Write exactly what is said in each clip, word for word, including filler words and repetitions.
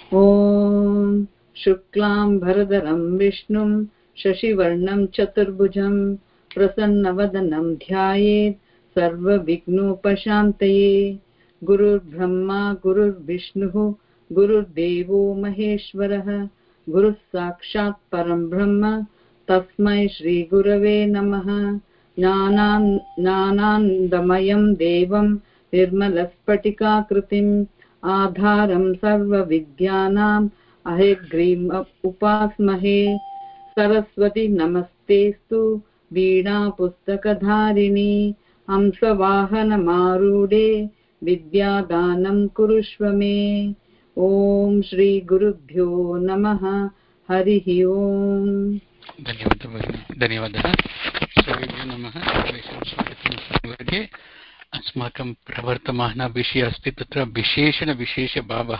ॐ शुक्लां भरधरं विष्णुं शशिवर्णं चतुर्भुजं प्रसन्नवदनं ध्यायेत् सर्वविघ्नोपशान्तये। गुरुर्ब्रह्मा गुरुर्विष्णुः गुरुर्देवो महेश्वरः गुरुः साक्षात् परं ब्रह्म तस्मै श्रीगुरवे नमः। ज्ञानानन्दमयं देवं निर्मलस्फटिकाकृतिम् आधारं सर्वविद्यानाम् अहग्रीम् उपास्महे। सरस्वती नमस्तेस्तु वीणा पुस्तकधारिणी हंसवाहनमारूढे विद्यादानं कुरुष्व मे। ॐ श्रीगुरुभ्यो नमः। हरिः ओम्। धन्यवादः धन्यवादः सर्वेभ्यो नमः। सर्वेषां अस्माकं प्रवर्तमानः विषयः अस्ति तत्र विशेषणविशेषभावः।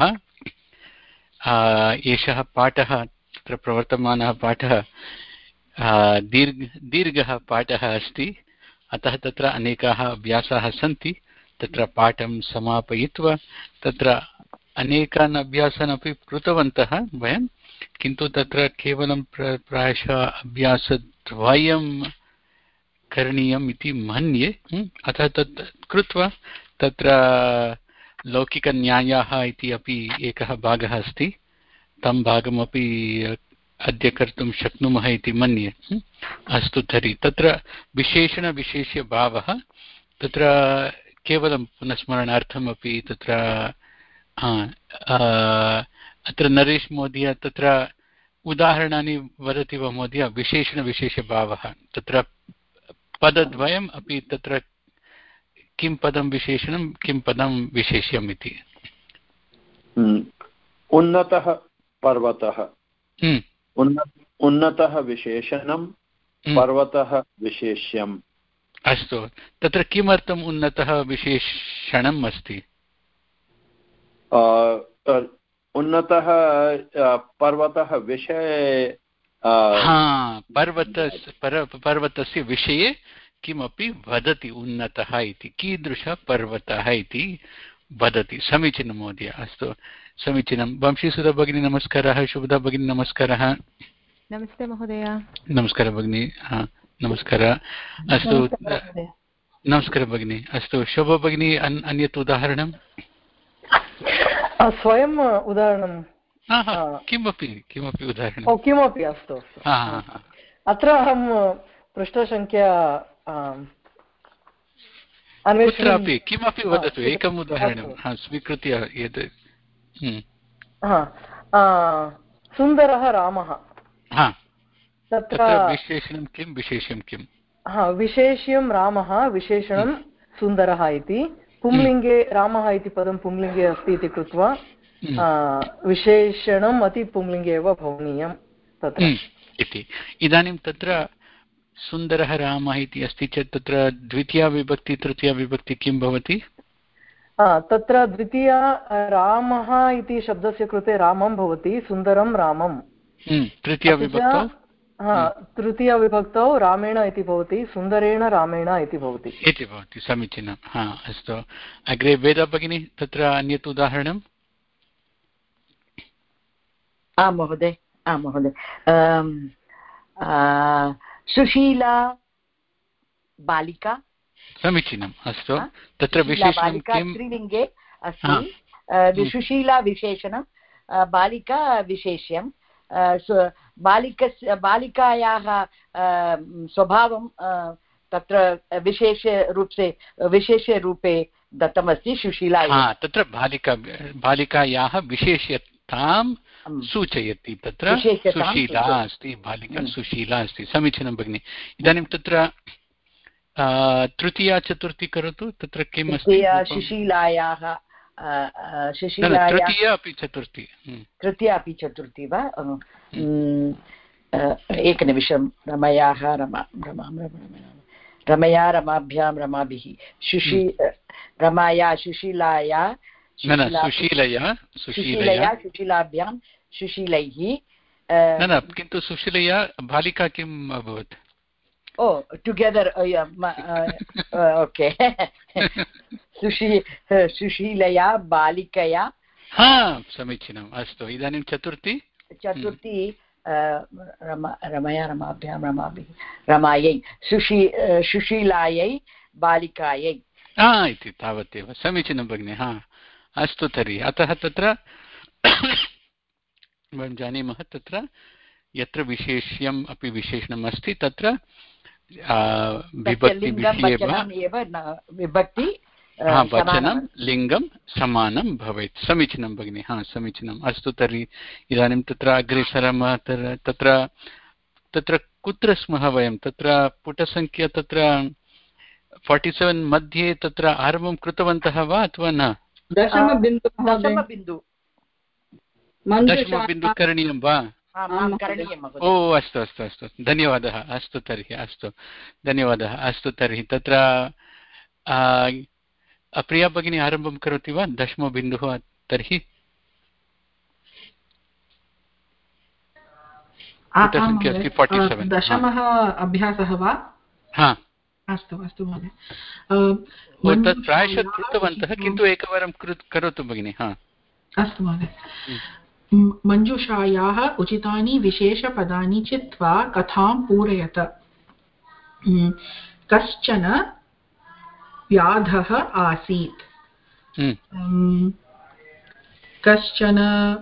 एषः पाठः तत्र प्रवर्तमानः पाठः दीर्घ दीर्घः पाठः अस्ति, अतः तत्र अनेकाः अभ्यासाः सन्ति। तत्र पाठं समापयित्वा तत्र अनेकान् अभ्यासान् अपि कृतवन्तः वयं, किन्तु तत्र केवलं प्रायशः अभ्यासद्वयं करणीयम् इति मन्ये। अतः तत् कृत्वा तत्र लौकिकन्यायाः इति अपि एकः भागः अस्ति, तं भागमपि अद्य कर्तुं शक्नुमः इति मन्ये। अस्तु तर्हि तत्र विशेषणविशेष्यभावः तत्र केवलं पुनस्मरणार्थमपि तत्र अत्र नरेश महोदय तत्र उदाहरणानि वदति वा महोदय? विशेषणविशेषभावः तत्र पदद्वयम् अपि तत्र किं पदं विशेषणं किं पदं विशेष्यम् इति। उन्नतः पर्वतः, उन्नतः विशेषणं, पर्वतः विशेष्यम्। अस्तु, तत्र किमर्थम् उन्नतः विशेषणम् अस्ति? उन्नतः पर्वतः विषये पर्वत पर्वतस्य विषये किमपि वदति उन्नतः इति, कीदृशः पर्वतः इति वदति। समीचीनं महोदय, अस्तु समीचीनं। वंशीसुधा भगिनी नमस्कारः। शुभदा भगिनी नमस्कारः। नमस्ते महोदय। नमस्कारः भगिनी। नमस्कारः। अस्तु नमस्कारः भगिनी। अस्तु शोभा भगिनी, अन्यत् उदाहरणं? स्वयम् उदाहरणं किमपि किमपि उदाहरणं किमपि? अस्तु अत्र अहं पृष्ठसङ्ख्या कुत्रापि किमपि वदतु, एकम् उदाहरणं स्वीकृत्य यत्। सुन्दरः रामः, तत्र विशेषणं किं विशेष्यं किं? विशेष्यं रामः, विशेषणं सुन्दरः इति। पुंलिङ्गे रामः इति पदं पुंलिङ्गे अस्ति इति कृत्वा विशेषणम् अति पुंलिङ्गे एव भवनीयं तत्र इति। इदानीं तत्र सुन्दरः रामः इति अस्ति चेत् तत्र द्वितीया विभक्ति तृतीया विभक्ति किं भवति? तत्र द्वितीया रामः इति शब्दस्य कृते रामं भवति, सुन्दरं रामं। तृतीया विभक्तौ तृतीया विभक्तौ रामेण इति भवति, सुन्दरेण रामेण इति भवति इति भवति। समीचीनं। हा अस्तु, अग्रे वेदा भगिनी, तत्र अन्यत् उदाहरणम्? आं महोदय, आं महोदय। सुशीला बालिका। समीचीनम्। अस्तु, तत्र विशेषणं किं? स्त्रीलिङ्गे अस्ति। सुशीला विशेषणं, बालिका विशेष्यं। बालिकस्य बालिकायाः स्वभावं तत्र विशेषरूपे विशेषरूपे दत्तमस्ति सुशीला। तत्र बालिका बालिकायाः विशेष्यतां सूचयति, तत्र सुशीला अस्ति, बालिका सुशीला अस्ति। समीचीनं भगिनि। इदानीं तत्र तृतीया चतुर्थी करोतु, तत्र किम् अस्ति? सुशीलायाः तृतीया अपि चतुर्थी तृतीया अपि चतुर्थी वा? एकनिमिषं। रमयाः रमा रमा रमया रमाभ्यां रमाभिः सुशी रमाया सुशीलाया सुशीलया सुशीलया सुशीलाभ्यां सुशीलैः। न न, किन्तु सुशीलया बालिका किम् अभवत्? Oh together, okay. सुशी सुशीलया बालिकया हा समीचीनम् अस्तु इदानीं चतुर्थी चतुर्थी रमया रमाभ्यां रमाभिः रमायै सुशी सुशीलायै बालिकायै हा इति तावदेव समीचीनं भगिनि हा अस्तु तर्हि अतः तत्र वयं जानीमः तत्र यत्र विशेष्यम् अपि विशेषणम् अस्ति तत्र विभक्तिविषये विभक्ति वचनं लिङ्गं समानं भवेत् समीचीनं भगिनि हा समीचीनम् अस्तु तर्हि इदानीं तत्र अग्रे सरामः तत्र तत्र कुत्र स्मः वयं तत्र पुटसङ्ख्या तत्र फोर्टि सेवेन् मध्ये तत्र आरम्भं कृतवन्तः वा अथवा न दशमबिन्दु दशमबिन्दुः करणीयं वा ओ अस्तु अस्तु अस्तु धन्यवादः अस्तु तर्हि अस्तु धन्यवादः अस्तु तर्हि तत्र प्रिया भगिनी आरम्भं करोति वा दशमबिन्दुः तर्हि दशमः अभ्यासः वा अस्तु अस्तु महोदय तत् प्रायशः कृतवन्तः किन्तु एकवारं करोतु भगिनि हा अस्तु महोदय मञ्जुषायाः उचितानि विशेषपदानि चित्वा कथां पूरयत कश्चन व्याधः आसीत् कश्चन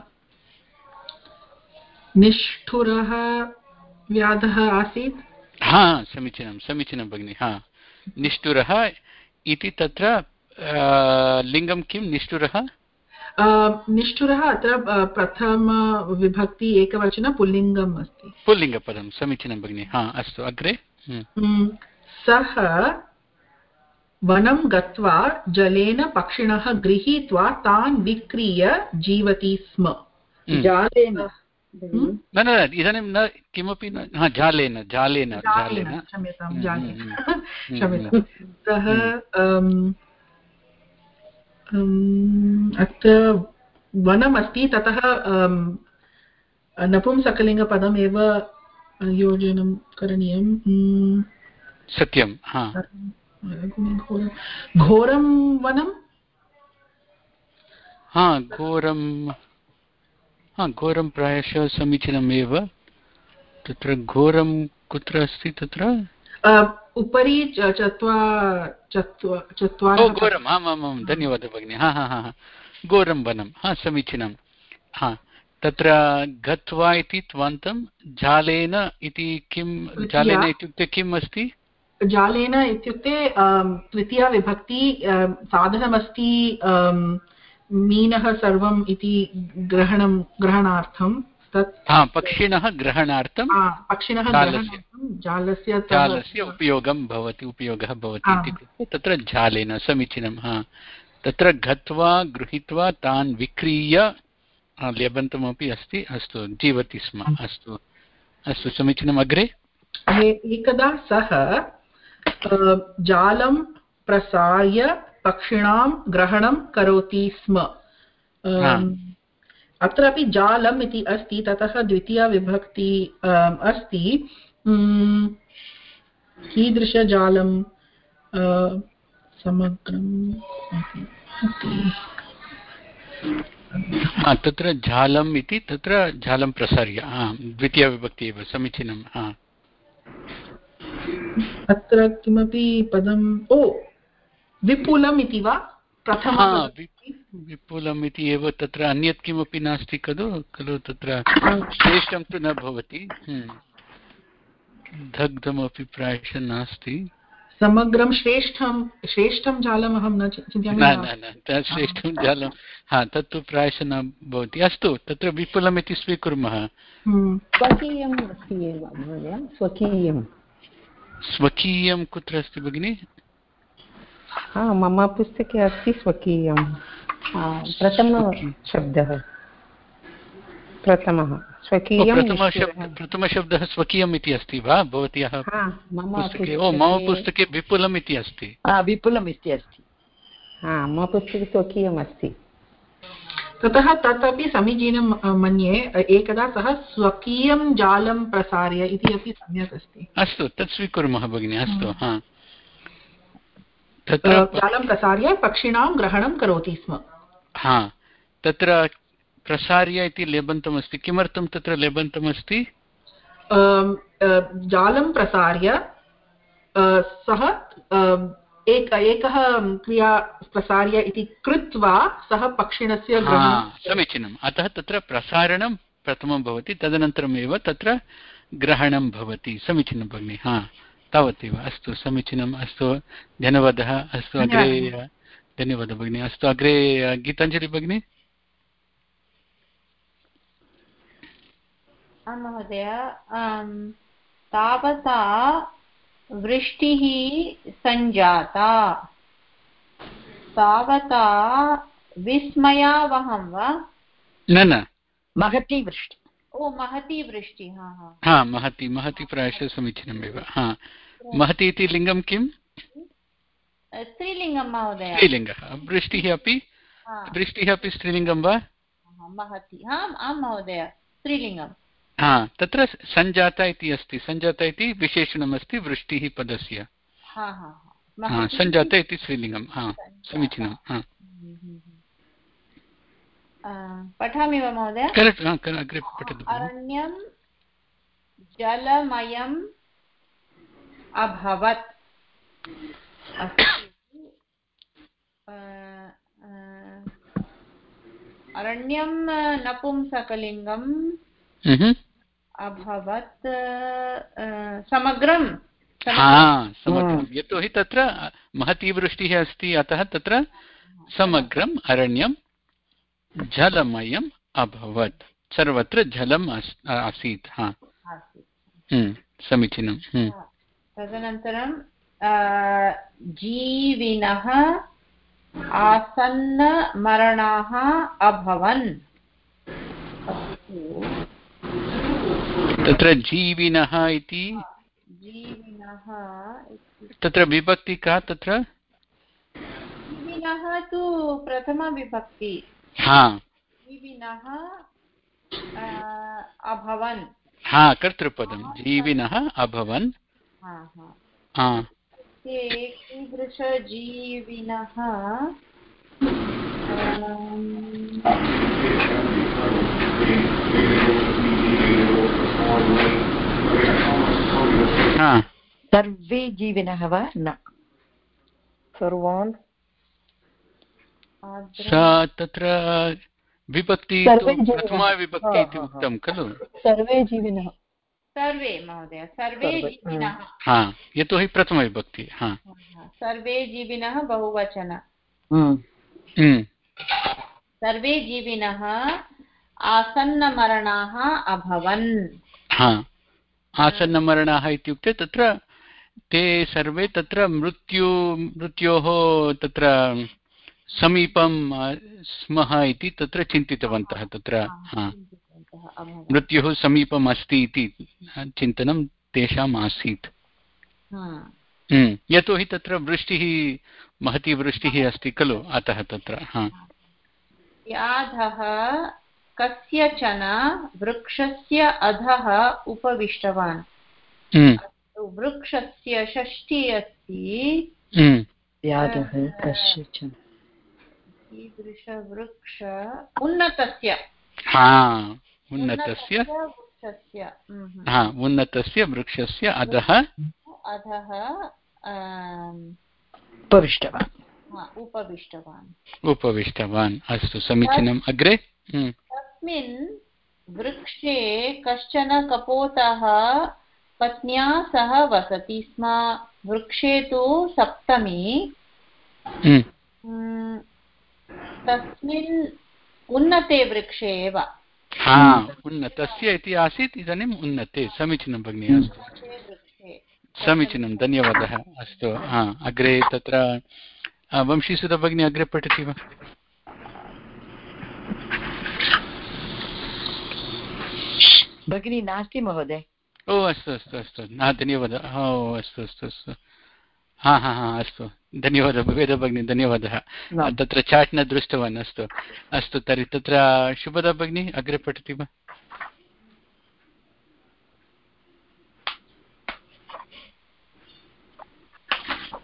निष्ठुरः व्याधः आसीत् हा समीचीनं समीचीनं भगिनि हा निष्ठुरः इति तत्र लिङ्गं किं निष्ठुरः निष्ठुरः अत्र प्रथमविभक्ति एकवचन पुल्लिङ्गम् अस्ति पुल्लिङ्गपदं समीचीनं भगिनि हा अस्तु अग्रे सः वनं गत्वा जलेन पक्षिणः गृहीत्वा तान् विक्रीय जीवति स्म जालेन न न इदानीं न किमपि न हा जालेन जालेन जालेन क्षम्यतां जालेन क्षम्यतां सः अत्र वनमस्ति ततः नपुंसकलिङ्गपदमेव योजनं करणीयं सत्यं हा घोरं वनं हा घोरं हा घोरं प्रायशः समीचीनमेव तत्र घोरं कुत्र अस्ति तत्र उपरि चत्वारः घोरम् आम् आम् आम् धन्यवादः भगिनि हा हा हा घोरं वनं हा समीचीनं हा तत्र गत्वा इति त्वन्तं जालेन इति किं जालेन इत्युक्ते किम् अस्ति जालेन इत्युक्ते तृतीया विभक्ति साधनमस्ति मीनः सर्वम् इति ग्रहणं ग्रहणार्थं तत् पक्षिणः ग्रहणार्थं पक्षिणः जालस्य जालस्य उपयोगं भवति उपयोगः भवति इति कृत्वा तत्र जालेन समीचीनं हा तत्र गत्वा गृहीत्वा तान् विक्रीय लेबन्तमपि अस्ति अस्तु जीवति स्म अस्तु अस्तु समीचीनम् अग्रे एकदा सः जालं प्रसार्य पक्षिणां ग्रहणं करोति स्म अत्रापि जालम् इति अस्ति ततः द्वितीया विभक्ति अस्ति कीदृशजालं समग्रम् तत्र जालम् इति तत्र जालं प्रसार्य द्वितीया विभक्ति एव समीचीनं हा अत्र किमपि पदम् ओ विपुलम् इति वा प्रथम विपुलम् इति एव तत्र अन्यत् किमपि नास्ति खलु खलु तत्र श्रेष्ठं तु न भवति दग्धमपि प्रायशः नास्ति समग्रं श्रेष्ठं श्रेष्ठं जालम् अहं न चिन्तयामि न न तत् श्रेष्ठं जालं हा तत्तु प्रायशः न भवति अस्तु तत्र विपुलम् इति स्वीकुर्मः स्वकीयम् अस्ति एव महोदय स्वकीयं स्वकीयं कुत्र अस्ति भगिनि हा मम पुस्तके अस्ति स्वकीयं प्रथमशब्दः प्रथमः स्वकीयं प्रथमशब्दः स्वकीयम् इति अस्ति वा भवत्याः पुस्तके ओ मम पुस्तके विपुलम् इति अस्ति विपुलम् इति अस्ति मम पुस्तके स्वकीयम् अस्ति ततः तदपि समीचीनं मन्ये एकदा सः स्वकीयं जालं प्रसार्य इति अपि सम्यक् अस्ति अस्तु तत् स्वीकुर्मः भगिनि अस्तु हा तत्र जालं प्रसार्य पक्षिणां ग्रहणं करोति स्म हा तत्र प्रसार्य इति लेबन्तमस्ति। किमर्थं तत्र लेबन्तमस्ति? जालं प्रसार्य सः एक एकः क्रिया प्रसार्य इति कृत्वा सः पक्षिणस्य ग्रहणं। समीचीनम्। अतः तत्र प्रसारणं प्रथमं भवति, तदनन्तरमेव तत्र ग्रहणं भवति। समीचीनं भगिनि। हा, तावदेव। अस्तु, समीचीनम्। अस्तु, धन्यवादः। अस्तु, अग्रे धन्यवादः भगिनि। अस्तु, अग्रे गीताञ्जलि भगिनि। महोदय, तावता वृष्टिः सञ्जाता, तावता विस्मयावहं वा? न न, महती वृष्टि। ओ, महती वृष्टि। हा हा हा, महती महती प्रायशः समीचीनमेव। हा, महती इति लिङ्गं किम्? स्त्रीलिङ्गं महोदय। स्त्रीलिङ्गः। वृष्टिः अपि वृष्टिः अपि स्त्रीलिङ्गं वा? महती, आं महोदय, स्त्रीलिङ्गं। हा, तत्र सञ्जाता इति अस्ति। सञ्जाता इति विशेषणमस्ति वृष्टिः पदस्य। सञ्जाता इति स्त्रीलिङ्गं। हा, समीचीनं। हा, पठामि वा महोदय? अग्रे पठतु। अरण्यं जलमयम् अभवत्। अरण्यं नपुंसकलिङ्गम् अभवत् समग्रं। समग्रं, यतोहि तत्र महती वृष्टिः अस्ति, अतः तत्र समग्रम् अरण्यं जलमयम् अभवत्। सर्वत्र जलम् आसीत्। हा, समीचीनं। तदनन्तरं जीविनः आसन्नमरणाः अभवन्। तत्र जीविनः इति जीविनः तत्र विभक्ति का? तत्र जीविनः तु प्रथमविभक्ति। हा, जीविनः अभवन्। हा, कर्तृपदं। जीविनः अभवन्। ते कीदृशजीविनः? सर्वे जीविनः वा? न, सर्वान्। तत्र विभक्ति प्रथमा विभक्ति इति उक्तं खलु? सर्वे जीविनः। सर्वे महोदय, सर्वे जीविनः। हा, यतोहि प्रथमविभक्ति। हा, सर्वे जीविनः बहुवचन। सर्वे जीविनः आसन्नमरणाः अभवन्। हा, आसन्नमरणाः इत्युक्ते तत्र ते सर्वे तत्र मृत्यु मृत्योः तत्र समीपं स्मः इति तत्र चिन्तितवन्तः। तत्र मृत्युः समीपम् अस्ति इति चिन्तनं तेषाम् आसीत्। यतोहि तत्र वृष्टिः महती वृष्टिः अस्ति खलु, अतः तत्र। याधः कस्यचन वृक्षस्य अधः उपविष्टवान्। वृक्षस्य षष्ठी अस्ति। याधः कस्यचन कीदृशवृक्ष? उन्नतस्य। उन्नतस्य वृक्षस्य। उन्नतस्य वृक्षस्य अधः अधः उपविष्टवान्। उपविष्टवान् उपविष्टवान्। अस्तु, समीचीनम्। अग्रे। तस्मिन् वृक्षे कश्चन कपोतः पत्न्या सह वसति स्म। वृक्षे तु सप्तमी। तस्मिन् उन्नते वृक्षे एव। हा, उन्नतस्य इति आसीत्, इदानीम् उन्नते। समीचीनं भगिनि। अस्तु, समीचीनं, धन्यवादः। अस्तु, हा, अग्रे तत्र वंशीसुधा भगिनी अग्रे पठति वा? भगिनी नास्ति महोदय। ओ, अस्तु अस्तु अस्तु, हा, धन्यवादः। ओ, अस्तु अस्तु अस्तु, हा हा हा, अस्तु, धन्यवादः वेदा भगिनी, धन्यवादः। तत्र चाट् न दृष्टवान्। अस्तु अस्तु, तर्हि तत्र शुभदा भगिनी अग्रे पठति वा?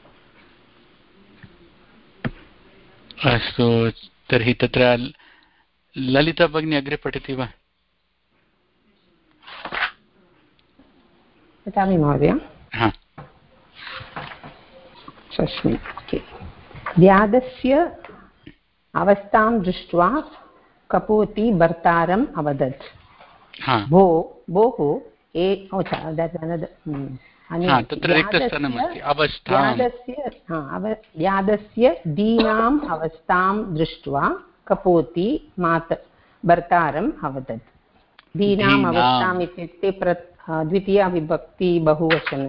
अस्तु, तर्हि तत्र ललिता भगिनी अग्रे पठति वा? पठामि महोदय। हा व्याधस्य अवस्थां दृष्ट्वा कपोति भर्तारम् अवदत्। भो भोः ए व्याधस्य दीनाम् अवस्थां दृष्ट्वा कपोति मात भर्तारम् अवदत्। दीनाम् अवस्थाम् इत्युक्ते प्र द्वितीया विभक्ति बहुवचन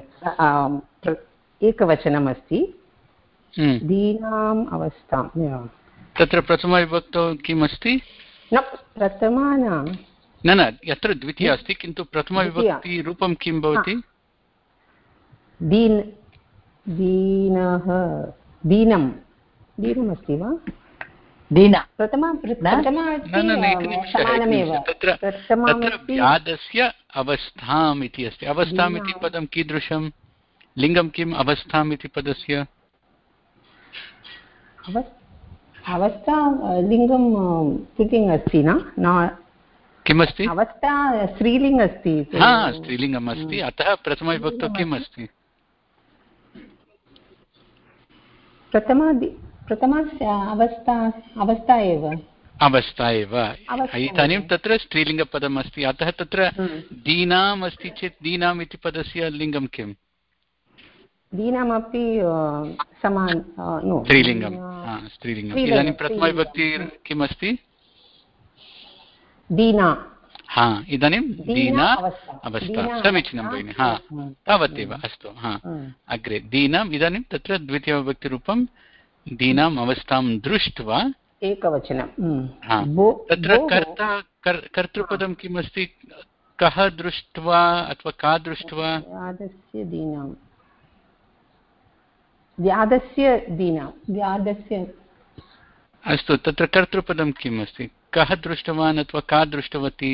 एकवचनमस्ति। दीनाम् अवस्थां तत्र प्रथमविभक्तौ किम् अस्ति? न प्रथमा न न न यत्र द्वितीया अस्ति किन्तु प्रथमविभक्ति रूपं किं भवति? दीन दीनः दीनं दीनमस्ति वा? दीना प्रथमा समानमेव। तत्र व्याधस्य अवस्थाम् इति अस्ति। अवस्थाम् इति पदं कीदृशं? लिङ्गं किम्? अवस्थाम् इति पदस्य अवस्था लिङ्गं पुल्लिङ्ग् अस्ति न? किमस्ति? अवस्था स्त्रीलिङ्ग् अस्ति। हा स्त्रीलिङ्गम् अस्ति। अतः प्रथमविभक्तौ किम् अस्ति? प्रथमा प्रथमस्य अवस्था अवस्था एव अवस्था एव। इदानीं तत्र स्त्रीलिङ्गपदम् अस्ति। अतः तत्र दीनाम् अस्ति चेत् दीनाम् इति पदस्य लिङ्गं किम्? दीनामपि समान स्त्रीलिङ्गं। स्त्रीलिङ्गम्। इदानीं प्रथमविभक्ति किम् अस्ति? दीना। हा इदानीं दीना अवस्था। समीचीनं भगिनि। हा तावदेव। अस्तु। हा अग्रे दीनाम्। इदानीं तत्र द्वितीयविभक्तिरूपं दीनाम् अवस्थां दृष्ट्वा एकवचनं। तत्र कर्ता कर्तृपदं किम् अस्ति? कः दृष्ट्वा अथवा का दृष्ट्वा? व्याधस्य दीनां व्याधस्य दीनां व्याधस्य। अस्तु तत्र कर्तृपदं किम् अस्ति? कः दृष्टवान् अथवा का दृष्टवती?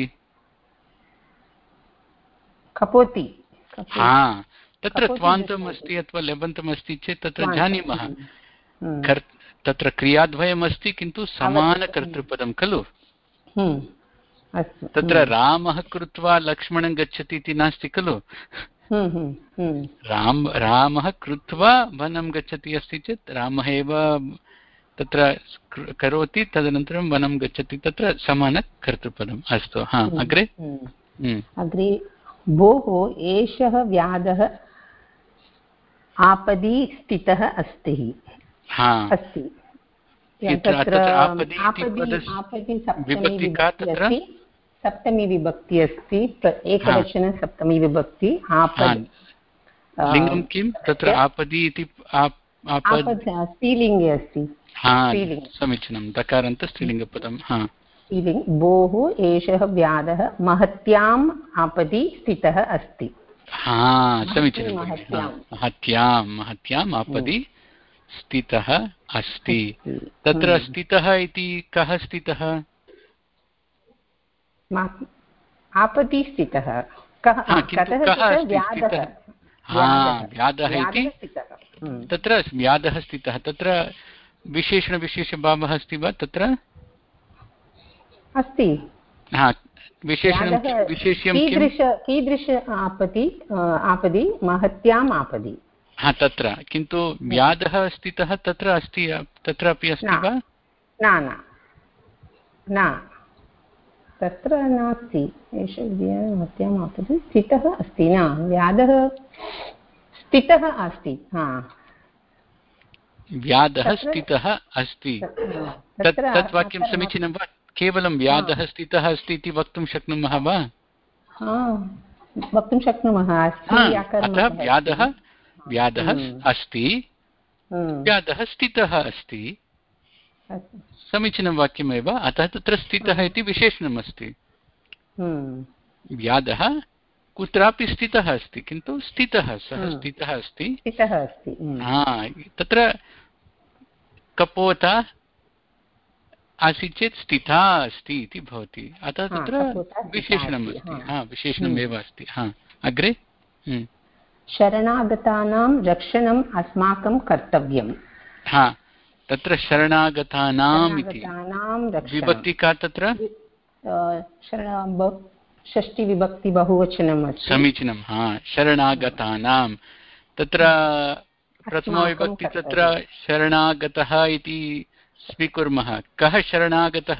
कपोति। हा तत्र त्वान्तम् अस्ति अथवा लेबन्तम् अस्ति चेत् तत्र जानीमः तत्र क्रियाद्वयम् अस्ति किन्तु समानकर्तृपदं खलु। तत्र रामः कृत्वा लक्ष्मणं गच्छति इति नास्ति खलु। राम रामः कृत्वा वनं गच्छति अस्ति चेत् रामः एव तत्र करोति तदनन्तरं वनं गच्छति तत्र समानकर्तृपदम्। अस्तु। हा अग्रे अग्रे भोः एषः व्याधः आपदि स्थितः अस्ति। अस्ति सप्तमी विभक्ति अस्ति। एकवचन सप्तमी विभक्ति आपद्। लिङ्गं किं तत्र आपदि इति? स्त्रीलिङ्गे अस्ति। समीचीनं। दकारान्त स्त्रीलिङ्गपदं। स्त्रीलिङ्ग्। भोः एषः व्याधः महत्याम् आपदि स्थितः अस्ति। समीचीनं। महत्यां महत्याम् आपदि स्थितः अस्ति। तत्र स्थितः इति कः स्थितः? आपदि स्थितः। व्याधः इति तत्र व्याधः स्थितः। तत्र विशेषणविशेषभावः अस्ति वा? तत्र अस्ति। विशेषणं विशेष्यं कीदृश आपदि? आपदि महत्याम् आपदि। हा तत्र किन्तु व्याधः स्थितः तत्र अस्ति तत्रापि अस्ति वा? न न तत्र नास्ति। एष महत्याम् आपदि स्थितः अस्ति। न व्याधः स्थितः अस्ति। व्याधः स्थितः अस्ति। तत् वाक्यं समीचीनं वा? केवलं व्याधः स्थितः अस्ति इति वक्तुं शक्नुमः वा? वक्तुं शक्नुमः। अतः व्याधः व्याधः अस्ति व्याधः स्थितः अस्ति। समीचीनं वाक्यमेव। अतः तत्र स्थितः इति विशेषणम् अस्ति। व्याधः कुत्रापि स्थितः अस्ति किन्तु स्थितः सः स्थितः अस्ति। तत्र कपोता आसीत् चेत् स्थिता अस्ति इति भवति। अतः तत्र विशेषणम् अस्ति। हा विशेषणमेव अस्ति। हा अग्रे शरणागतानां रक्षणम् अस्माकं कर्तव्यम्। हा तत्र शरणागतानाम् इति शरणागतानां रक्षणं। विभक्ति का तत्र शरण षष्टिविभक्ति बहुवचनम् अस्ति। समीचीनं। हा शरणागतानां तत्र प्रथमविभक्ति तत्र शरणागतः इति स्वीकुर्मः। कः शरणागतः?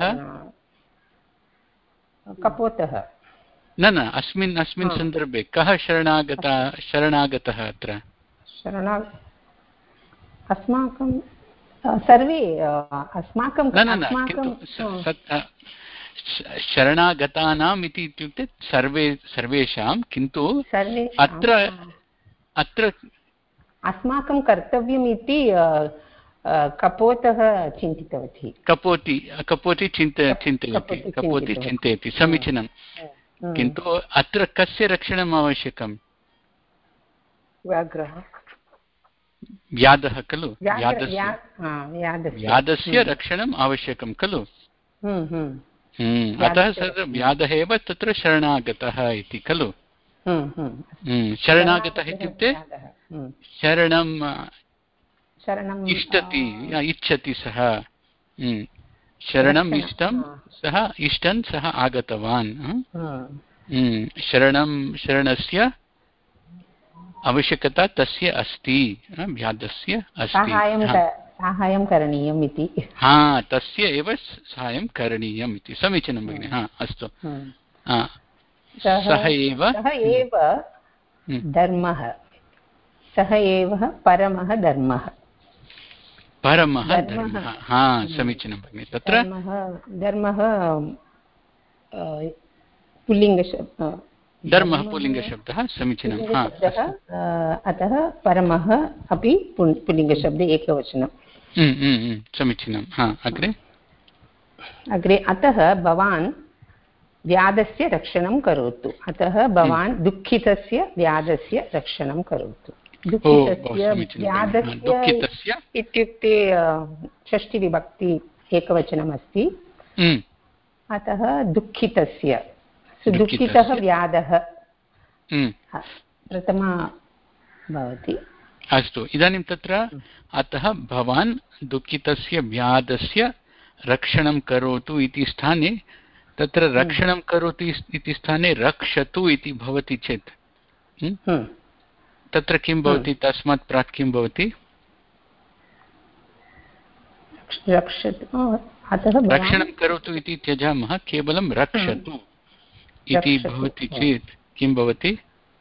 कपोतः। न न अस्मिन् अस्मिन् सन्दर्भे कः शरणागतः शरणागतः अत्र? शरणा अस्माकं सर्वे अस्माकं न न न किन्तु शरणागतानाम् इति इत्युक्ते सर्वे सर्वेषां, किन्तु अत्र अत्र अस्माकं कर्तव्यम् इति कपोतः चिन्तितवती। कपोति कपोति चिन्त चिन्तयति कपोति चिन्तयति समीचीनं। किन्तु अत्र कस्य रक्षणम् आवश्यकं? व्याघ्रः व्याधः खलु, व्याधस्य रक्षणम् आवश्यकं खलु। अतः सः व्याधः एव तत्र शरणागतः इति खलु। शरणागतः इत्युक्ते शरणं इष्टति इच्छति सः, शरणम् इष्टं सः इष्टन् सः आगतवान्। शरणं शरणस्य आवश्यकता तस्य अस्ति, व्याधस्य अस्ति, साहाय्यं करणीयम् इति। हा तस्य एव साहाय्यं करणीयम् इति। समीचीनं भगिनि। हा अस्तु। सः एव सः एव धर्मः, सः एव परमः धर्मः। परमः धर्मः। हा समीचीनं भगिनि। तत्र धर्मः पुल्लिङ्गशब्दः, धर्मः पुल्लिङ्गशब्दः। समीचीनं। हा अतः परमः अपि पुल्लिङ्गशब्दे एकवचनं। समीचीनं। हा अग्रे अग्रे अतः भवान् व्याधस्य रक्षणं करोतु। अतः भवान् दुःखितस्य व्याधस्य रक्षणं करोतु। दुःखितस्य व्याधस्य इत्युक्ते षष्टिविभक्ति एकवचनमस्ति। अतः दुःखितस्य दुःखितः व्याधः प्रथमा भवति। अस्तु। इदानीं तत्र अतः भवान् दुःखितस्य व्याधस्य रक्षणं करोतु इति स्थाने तत्र रक्षणं करोतु इति स्थाने रक्षतु इति भवति चेत् तत्र किं भवति? तस्मात् प्राक् किं भवति? रक्षणं करोतु इति त्यजामः, केवलं रक्षतु इति भवति चेत् किं भवति?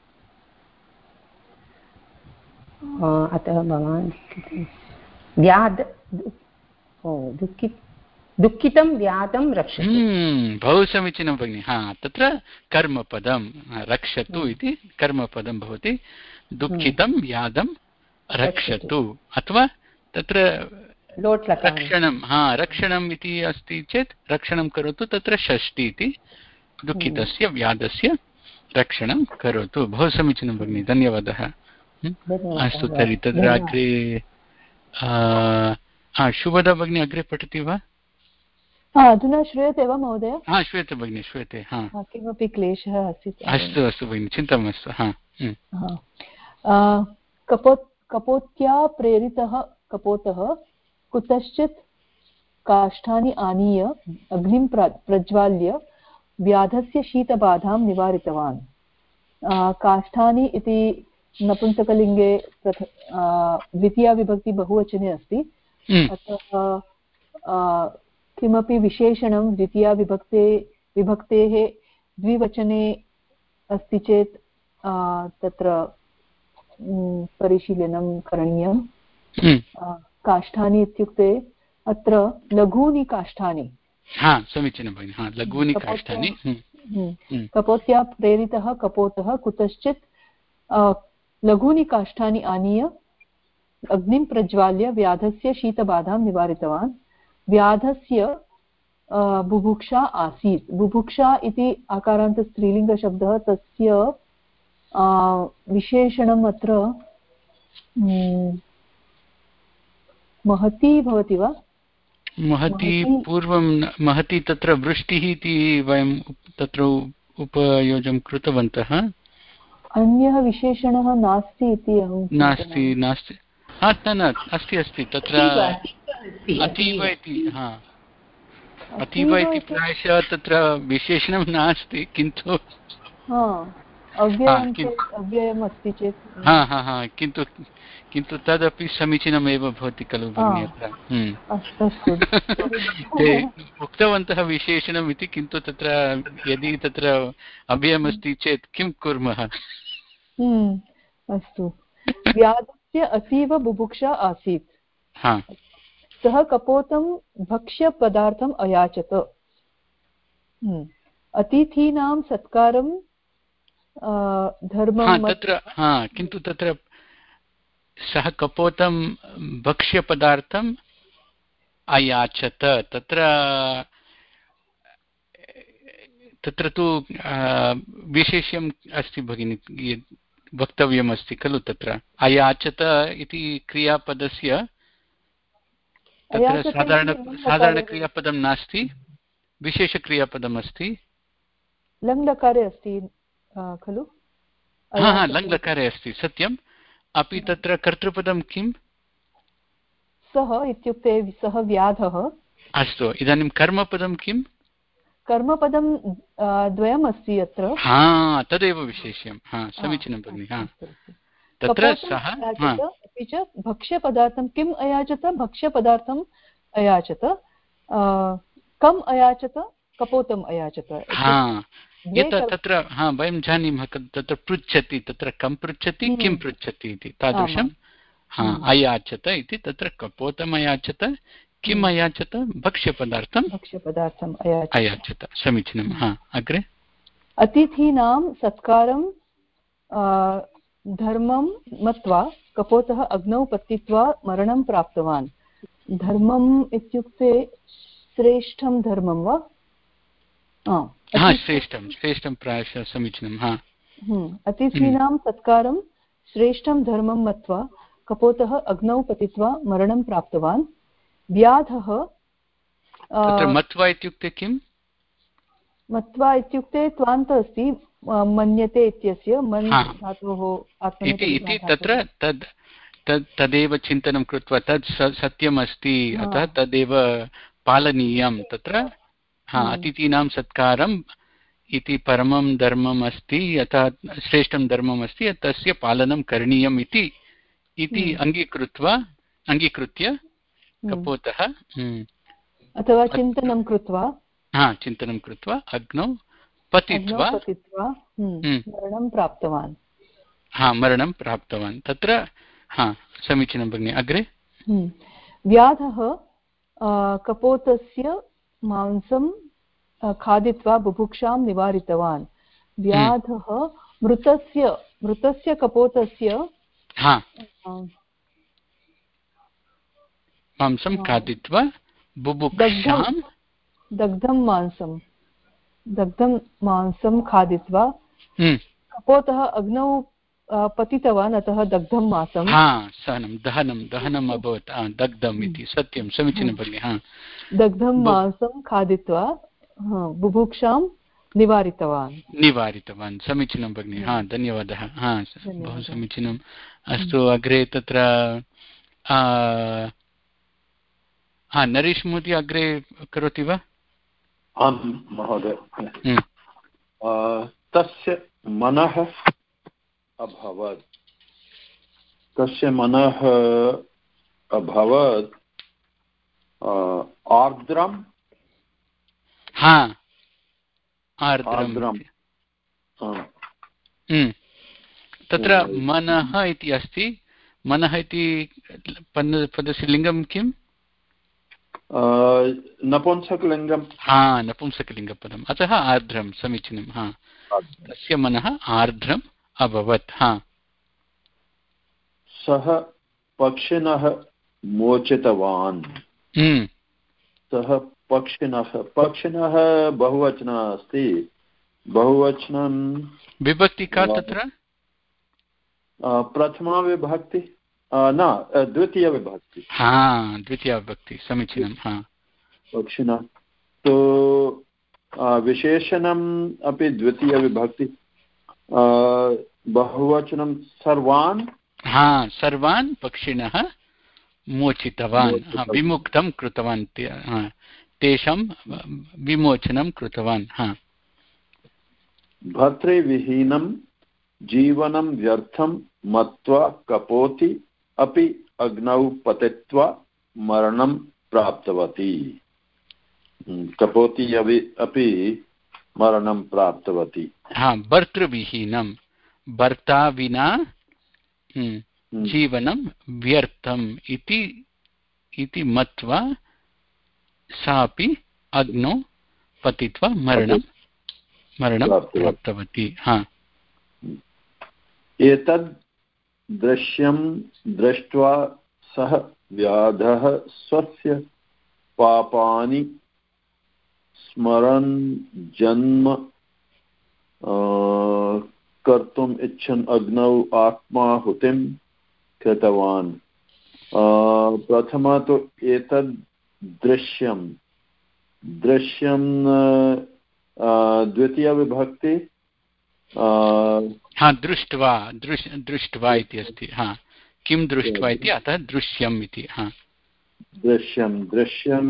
अतः भवान् व्याध दुःखितं व्याधं रक्षतु। बहु समीचीनं भगिनि। हा तत्र कर्मपदं रक्षतु इति कर्मपदं भवति। दुःखितं व्याधं रक्षतु अथवा तत्र रक्षणं, हा रक्षणम् इति अस्ति चेत् रक्षणं करोतु, तत्र षष्टि इति दुःखितस्य व्याधस्य रक्षणं करोतु। बहु समीचीनं भगिनि, धन्यवादः। अस्तु तर्हि तत्र अग्रे शुभदा भगिनी अग्रे पठति वा? अधुना श्रूयते वा महोदय? हा श्रूयते भगिनि, श्रूयते। हा किमपि क्लेशः अस्ति? अस्तु अस्तु भगिनि, चिन्ता मास्तु। हा कपोत् कपोत्या प्रेरितः कपोतः कुतश्चित् काष्ठानि आनीय अग्निं प्रज्वाल्य व्याधस्य शीतबाधां निवारितवान्। काष्ठानि इति नपुंसकलिङ्गे द्वितीया विभक्ति बहुवचने अस्ति। अतः किमपि विशेषणं द्वितीया विभक्ते विभक्तेः द्विवचने अस्ति चेत् तत्र परिशीलनं करणीयं। काष्ठानि इत्युक्ते अत्र लघूनि काष्ठानि। हा समीचीनं भगिनि। हा लघूनि काष्ठानि। कपोत्या प्रेरितः कपोतः कुतश्चित् लघूनि काष्ठानि आनीय अग्निं प्रज्वाल्य व्याधस्य शीतबाधां निवारितवान्। व्याधस्य बुभुक्षा आसीत्। बुभुक्षा इति आकारान्त स्त्रीलिङ्गशब्दः, तस्य विशेषणम् अत्र महती भवति वा? महती पूर्वं महती तत्र वृष्टिः इति वयं तत्र उपयोजं कृतवन्तः। अन्यः विशेषणः नास्ति इति अहं नास्ति नास्ति न न अस्ति अस्ति तत्र अतीव इति हा अतीव इति प्रायशः तत्र विशेषणं नास्ति, किन्तु अव्ययम् अस्ति चेत् हा हा हा किन्तु किन्तु तदपि समीचीनमेव भवति खलु भगिनि अत्र। ते उक्तवन्तः विशेषणम् इति, किन्तु तत्र यदि तत्र अव्ययमस्ति चेत् किं कुर्मः? अस्तु। व्याधस्य अतीव बुभुक्षा आसीत्, सः कपोतं भक्ष्यपदार्थम् अयाचत। अतिथीनां सत्कारं धर्मं तत्र हा किन्तु तत्र सः कपोतं भक्ष्यपदार्थम् अयाचत, तत्र तत्र तु विशेष्यम् अस्ति भगिनि, वक्तव्यमस्ति खलु तत्र अयाचत इति क्रियापदस्य तत्र साधारण साधारणक्रियापदं नास्ति, विशेषक्रियापदम् अस्ति। लङ्लकारे अस्ति खलु? हा हा लङ्लकारे अस्ति, सत्यम्। अपि तत्र कर्तृपदं किम्? सः इत्युक्ते सः व्याधः। अस्तु, इदानीं कर्मपदं किम्? कर्मपदं द्वयम् अस्ति अत्र। हा तदेव विशेष्यं। हा समीचीनं भगिनि। हा तत्र सः अपि च भक्ष्यपदार्थं किम् अयाचत? भक्ष्यपदार्थम् अयाचत। कम् अयाचत? कपोतम् अयाचत। हा यत् तत्र हा वयं जानीमः तत्र पृच्छति, तत्र कं पृच्छति किं पृच्छति इति तादृशं हा अयाचत इति, तत्र कपोतम् अयाचत, किम् अयाचत? भक्ष्यपदार्थं भक्ष्यपदार्थम् अयाचत। समीचीनं। हा अग्रे। अतिथीनां सत्कारं धर्मं मत्वा कपोतः अग्नौ पतित्वा मरणं प्राप्तवान्। धर्मम् इत्युक्ते श्रेष्ठं धर्मं वा? हा श्रेष्ठं श्रेष्ठं प्रायशः समीचीनं। हा अतिथीनां सत्कारं श्रेष्ठं धर्मं मत्वा कपोतः अग्नौ पतित्वा मरणं प्राप्तवान्। व्याधः मत्वा इत्युक्ते किम्? मत्वा इत्युक्ते त्वान्त अस्ति, मन्यते इत्यस्य मन् धातोः इति तत्र तद् तद् तदेव चिन्तनं कृत्वा तद् सत्यमस्ति, अतः तदेव पालनीयं। तत्र हा अतिथीनां सत्कारम् इति परमं धर्मम् अस्ति, अतः श्रेष्ठं धर्मम् अस्ति, तस्य पालनं करणीयम् इति इति अङ्गीकृत्वा अङ्गीकृत्य कपोतः अथवा चिन्तनं कृत्वा हा चिन्तनं कृत्वा अग्नौ पतित्वा मरणं प्राप्तवान्। हा मरणं प्राप्तवान्। तत्र हा समीचीनं भगिनि। अग्रे। व्याधः कपोतस्य मांसं खादित्वा बुभुक्षां निवारितवान्। व्याधः मृतस्य मृतस्य कपोतस्य मांसं खादित्वा बुभुक्षां दग्धं मांसं दग्धं मांसं खादित्वा कपोतः अग्नौ पतितवान्, अतः दग्धं मांसं सहनं दहनं दहनम् अभवत्, दग्धम् इति सत्यं समीचीनं भगिनि। हा दग्धं मांसं खादित्वा बुभुक्षां निवारितवान् निवारितवान् समीचीनं भगिनि। हा धन्यवादः। हा बहु समीचीनम्। अस्तु अग्रे तत्र हा नरेश महोदय अग्रे करोति वा? आं महोदय। तस्य मनः अभवत् तस्य मनः अभवत् आर्द्रं हा आर्द्रं तत्र मनः इति अस्ति। मनः इति पदस्य लिङ्गं किम्? नपुंसकलिङ्गं। हा नपुंसकलिङ्गपदम्, अतः आर्द्रं समीचीनं। हा तस्य मनः आर्द्रम् अभवत्। हा सः पक्षिणः मोचितवान्। सः पक्षिणः पक्षिणः बहुवचनः अस्ति। बहुवचनं विभक्ति का तत्र? प्रथमा विभक्ति न द्वितीया विभक्ति। हा द्वितीया विभक्ति समीचीनं। हा पक्षिणः तो विशेषणम् अपि द्वितीया विभक्ति। बहुवचनं सर्वान्। हा सर्वान् पक्षिणः मोचितवान् विमुक्तं कृतवान् तेषां विमोचनं कृतवान् भर्तृविहीनं जीवनं व्यर्थं मत्वा कपोति अपि अग्नौ पतित्वा मरणं प्राप्तवती कपोति अपि मरणं प्राप्तवती हा भर्तृविहीनं भर्ता विना जीवनं व्यर्थम् इति इति मत्वा सापि अग्नौ पतित्वा मरणं मरणं प्राप्तवती हा एतद् दृश्यं दृष्ट्वा सः व्याधः स्वस्य पापानि स्मरन् जन्म कर्तुम् इच्छन् अग्नौ आत्माहुतिं कृतवान् प्रथमा तु एतद् दृश्यं दृश्यं द्वितीया विभक्ति हा दृष्ट्वा दृश् दृष्ट्वा इति अस्ति हा किं दृष्ट्वा इति अतः दृश्यम् इति हा दृश्यं दृश्यं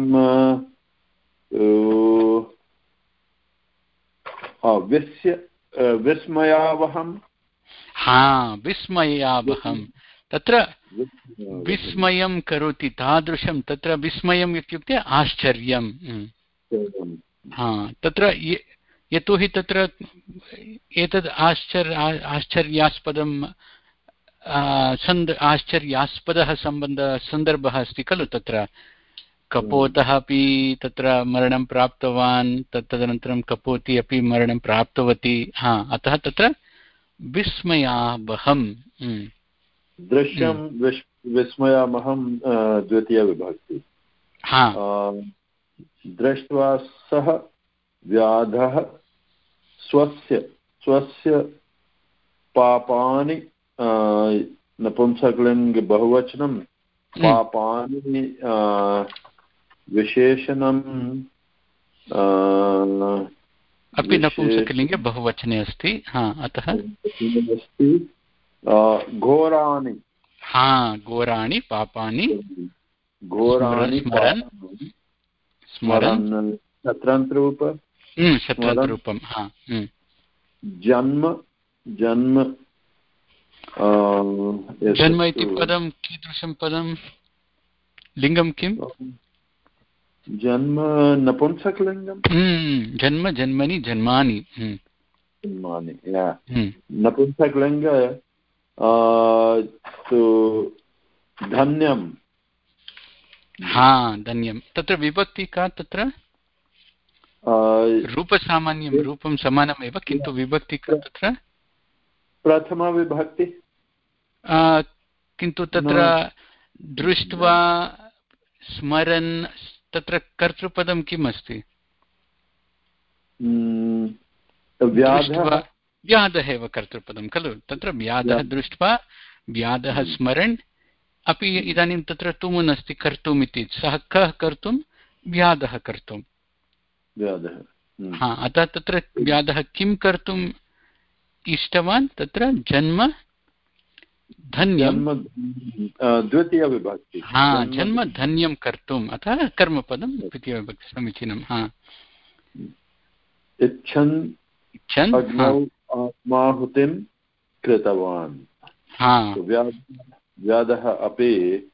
विस्य विस्मयावहं हा विस्मयावहं तत्र विस्मयं करोति तादृशं तत्र विस्मयम् इत्युक्ते आश्चर्यं हा तत्र यतोहि तत्र एतद् आश्चर्य आश्चर्यास्पदं सन्द आश्चर्यास्पदः सम्बन्ध सन्दर्भः अस्ति खलु तत्र कपोतः अपि तत्र मरणं प्राप्तवान् तत् तदनन्तरं कपोति अपि मरणं प्राप्तवती हा अतः तत्र विस्मयावहं दृश्यं विस्मयावहं द्वितीया विभक्ति हा दृष्ट्वा सः व्याधः स्वस्य स्वस्य पापानि नपुंसकलिङ्ग बहुवचनं पापानि विशेषणं अपि नपुंसकलिङ्गे बहुवचने अस्ति हा अतः अस्ति घोराणि हा घोराणि पापानि घोराणि स्मरन् स्मरन् शत्रन्तरूप शत्रन्तरूपं हा जन्म जन्म जन्म इति पदं कीदृशं पदं लिङ्गं किं जन्म नपुंसकलिङ्गं जन्म जन्मनि जन्मानि जन्मानि नपुंसकलिङ्ग तु धन्यं हा धन्यं तत्र विभक्ति का तत्र रूपसामान्यं रूपं समानमेव किन्तु विभक्ति का तत्र प्रथमा विभक्ति किन्तु तत्र दृष्ट्वा स्मरन् तत्र कर्तृपदं किम् अस्ति व्याधः एव कर्तृपदं खलु तत्र व्याधः दृष्ट्वा व्याधः स्मरन् अपि इदानीं तत्र तुमुन् अस्ति कर्तुम् इति सः कः कर्तुं व्याधः कर्तुं हा अतः तत्र व्याधः किं कर्तुम् इष्टवान् तत्र जन्म धन्यं द्वितीया विभक्ति हा जन्म धन्यं कर्तुम् अतः कर्मपदं द्वितीया विभक्ति समीचीनं हा इच्छन् इच्छन् आत्माहुतिं कृतवान् हा व्याधः अपि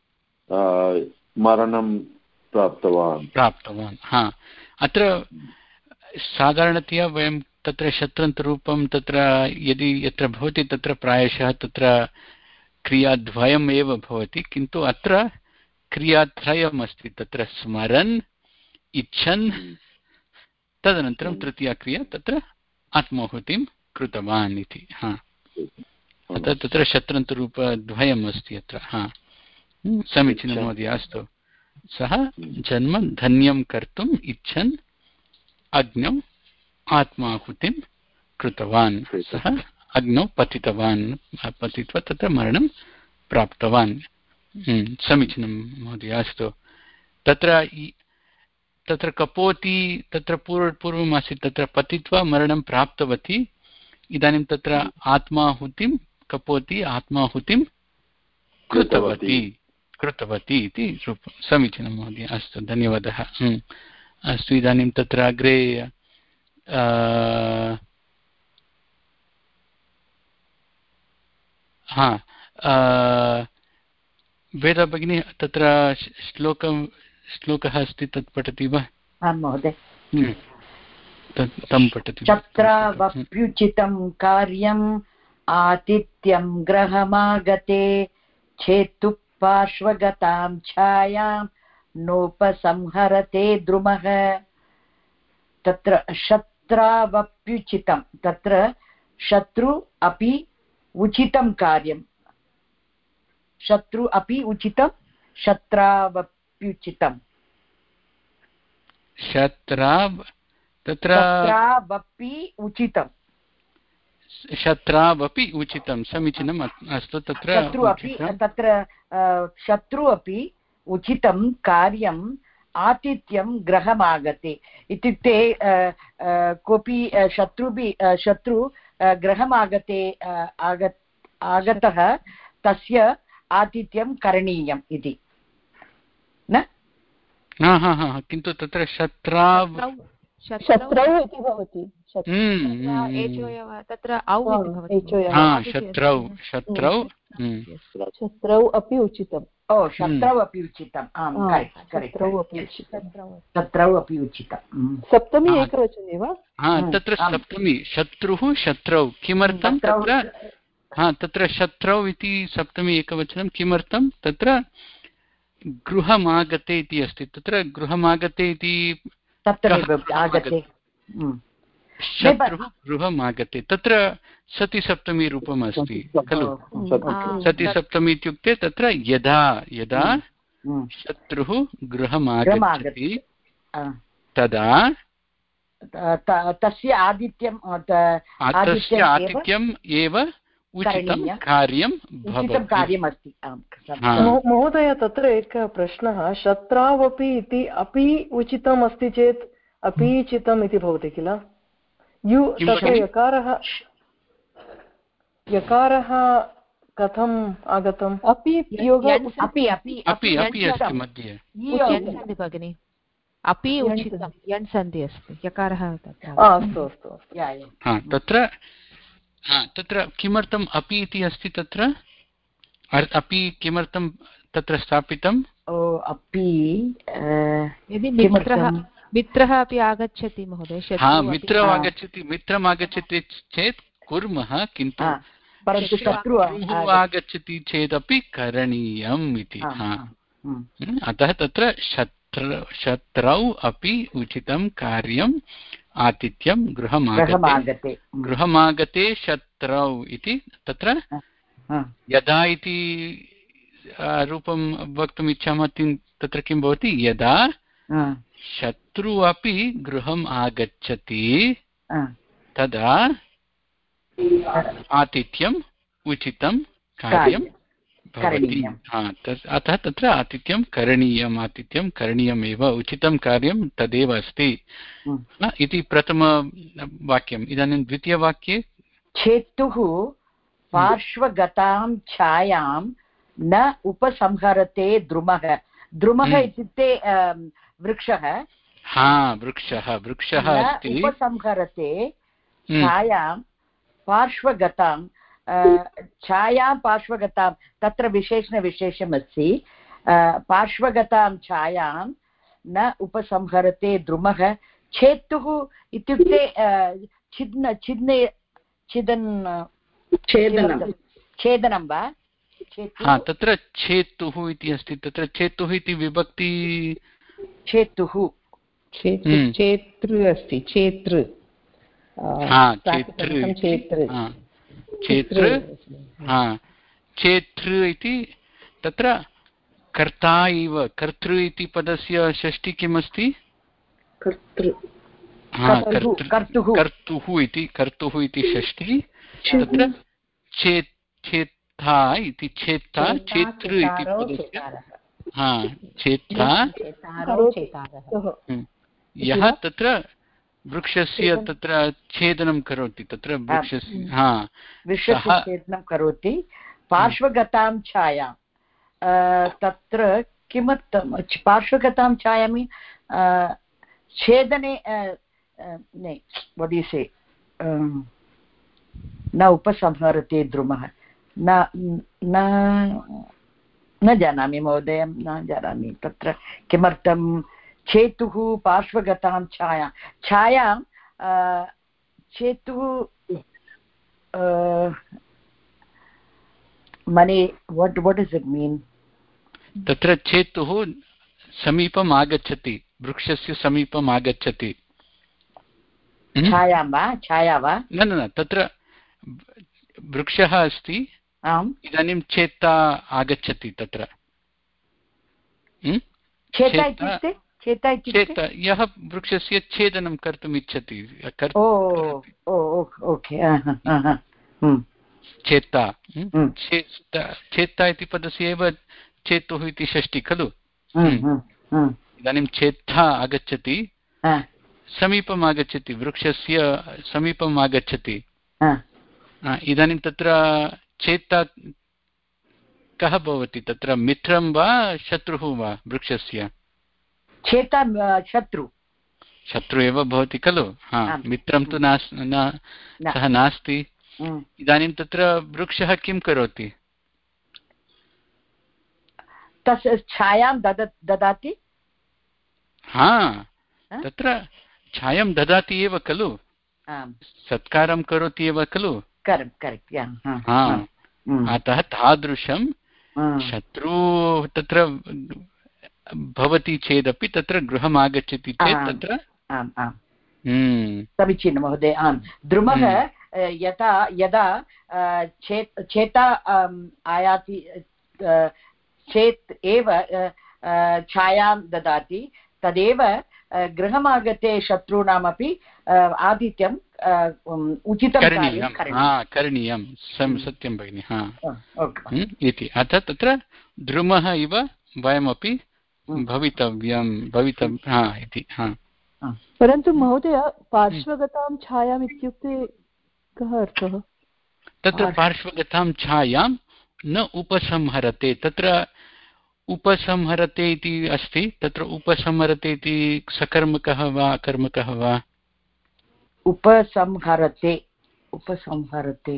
मरणं प्राप्तवान् प्राप्तवान् हा अत्र साधारणतया वयं तत्र शत्रन्तरूपं तत्र यदि यत्र भवति तत्र प्रायशः तत्र क्रियाद्वयम् एव भवति किन्तु अत्र क्रियात्रयम् अस्ति तत्र स्मरन् इच्छन् तदनन्तरं तृतीया क्रिया तत्र आत्माहुतिं कृतवान् इति हा अतः तत्र शत्रन्तरूपद्वयम् अस्ति अत्र हा समीचीनं महोदय अस्तु सः जन्म धन्यं कर्तुम् इच्छन् अग्नौ आत्माहुतिं कृतवान् सः अग्नौ पतितवान् पतित्वा तत्र मरणं प्राप्तवान् समीचीनं महोदय अस्तु तत्र तत्र कपोति तत्र पूर्व पूर्वम् आसीत् तत्र पतित्वा मरणं प्राप्तवती इदानीं तत्र आत्माहुतिं कपोति आत्माहुतिं कृतवती कृतवती इति रूपं समीचीनं महोदय अस्तु धन्यवादः अस्तु इदानीं तत्र अग्रे हा वेदा भगिनी तत्र श्लोकं श्लोकः अस्ति तत् पठति वा आं महोदय तं पठति तत्रावप्युचितं कार्यम् आतिथ्यं गृहमागते चेत्तु पार्श्वगतां छायां नोपसंहरते द्रुमः तत्र शत्रावप्युचितं तत्र शत्रु अपि उचितं कार्यं शत्रु अपि उचितं शत्रावप्युचितं शत्राव तत्र शत्रावपि उचितं शत्रावपि उचितं समीचीनम् अस्तु तत्र शत्रु अपि तत्र शत्रु अपि उचितं कार्यम् आतिथ्यं गृहमागते इत्युक्ते कोऽपि शत्रुभिः शत्रु गृहमागते आग आगतः तस्य आतिथ्यं करणीयम् इति न किन्तु तत्र शत्राव शत्रौ इति भवति तत्र औ इति भवति शत्रौ शत्रौ शत्रौ अपि उचितम् ओ शत्रौ अपि उचितम् आम् शत्रौ अपि उचितं सप्तमी एकवचने वा तत्र सप्तमी शत्रुः शत्रौ किमर्थं तत्र हा तत्र शत्रौ इति सप्तमी एकवचनं किमर्थं तत्र गृहमागते इति अस्ति तत्र गृहमागते इति शत्रुः गृहमागते तत्र सति सप्तमी रूपम् अस्ति खलु सति सप्तमी इत्युक्ते तत्र यदा यदा शत्रुः गृहमागच्छति तदा तस्य आदित्यं तस्य आतिथ्यम् एव उचितं कार्यं कार्यमस्ति महोदय तत्र एकः प्रश्नः शत्रावपि इति अपि उचितम् अस्ति चेत् अपि चितम् इति भवति किल यु तत्र यकारः यकारः कथम् आगतम् अपि अपि अपि अपि अस्ति मध्ये भगिनि अपि उचितं यण् सन्धि अस्ति यकारः अस्तु अस्तु तत्र तत्र किमर्थम् अपि इति अस्ति तत्र अपि किमर्थं तत्र स्थापितम् अपि यदि मित्रः मित्रः अपि आगच्छति महोदय मित्रम् आगच्छति मित्रम् आगच्छति चेत् कुर्मः किन्तु परन्तु शत्रुः आगच्छति चेदपि करणीयम् इति अतः तत्र शत्रु शत्रौ अपि उचितं कार्यम् आतिथ्यं गृहमागते गृहमागते शत्रौ इति तत्र यदा इति रूपं वक्तुम् इच्छामः तत्र किं भवति यदा शत्रु अपि गृहम् आगच्छति तदा आतिथ्यम् उचितं कार्यं भवति अतः तत्र आतिथ्यं करणीयम् आतिथ्यं करणीयमेव उचितं कार्यं तदेव अस्ति इति प्रथमवाक्यम् इदानीं द्वितीयवाक्ये चेतुः पार्श्वगतां छायां न उपसंहरते द्रुमः द्रुमः इत्युक्ते वृक्षः हा वृक्षः वृक्षः अस्ति उपसंहरते छायां पार्श्वगतां छायां पार्श्वगतां तत्र विशेषणविशेषम् अस्ति पार्श्वगतां छायां न उपसंहरते द्रुमः छेतुः इत्युक्ते छिद्न छिद्ने छिदन् छेदनं छेदनं वा हा तत्र छेतुः इति अस्ति तत्र छेतुः इति विभक्ति छेतुः छेतृ अस्ति छेतृ छेतृ छेतृ छेतृ इति तत्र कर्ता इव कर्तृ इति पदस्य षष्ठी किम् अस्ति कर्तुः इति कर्तुः इति षष्ठी तत्र चेत् चेत्था इति चेत्ता छेतृ इति पदस्य हा चेत्ता यः तत्र वृक्षस्य तत्र छेदनं करोति तत्र वृक्षस्य हा वृक्षस्य छेदनं करोति पार्श्वगतां छायां तत्र किमर्थं पार्श्वगतां छायामि छेदने नै वट् यु से न उपसंहरते द्रुमः न न न जानामि महोदय न जानामि तत्र किमर्थं चेतुः पार्श्वगतां छाया छायां चेतुः मने what what is it mean तत्र चेतुः समीपम् आगच्छति वृक्षस्य समीपम् आगच्छति छायां वा छाया वा न न तत्र वृक्षः अस्ति आम् इदानीं चेता आगच्छति तत्र चेता इत्युक्ते चेता इत्युक्ते यः वृक्षस्य छेदनं कर्तुम् इच्छति ओके चेता चेता इति पदस्य एव चेतुः इति षष्ठी खलु इदानीं चेता आगच्छति समीपम् आगच्छति वृक्षस्य समीपम् आगच्छति इदानीं तत्र चेता कः भवति तत्र मित्रं वा शत्रुः वा वृक्षस्य चेता शत्रु शत्रु एव भवति खलु हा मित्रं तु नास् न सः नास्ति इदानीं तत्र वृक्षः किं करोति तस्य छायां ददाति हा तत्र छायां ददाति एव खलु सत्कारं करोति एव खलु अतः तादृशं शत्रु तत्र भवति चेदपि तत्र गृहम् आगच्छति चेत् तत्र समीचीनं महोदय आम् द्रुमः यथा यदा चेता आयाति चेत् एव छायां ददाति तदेव गृहमागते शत्रूणामपि आतिथ्यं उचितं करणीयं सत्यं भगिनि इति अतः तत्र द्रुमः इव वयमपि भवितव्यं भवितव्यं इति परन्तु महोदय पार्श्वगतां छायाम् इत्युक्ते कः अर्थः तत्र पार्श्वगतां छायां न उपसंहरते तत्र उपसंहरते इति अस्ति तत्र उपसंहरते इति सकर्मकः वा अकर्मकः वा उपसंहरते उपसंहरते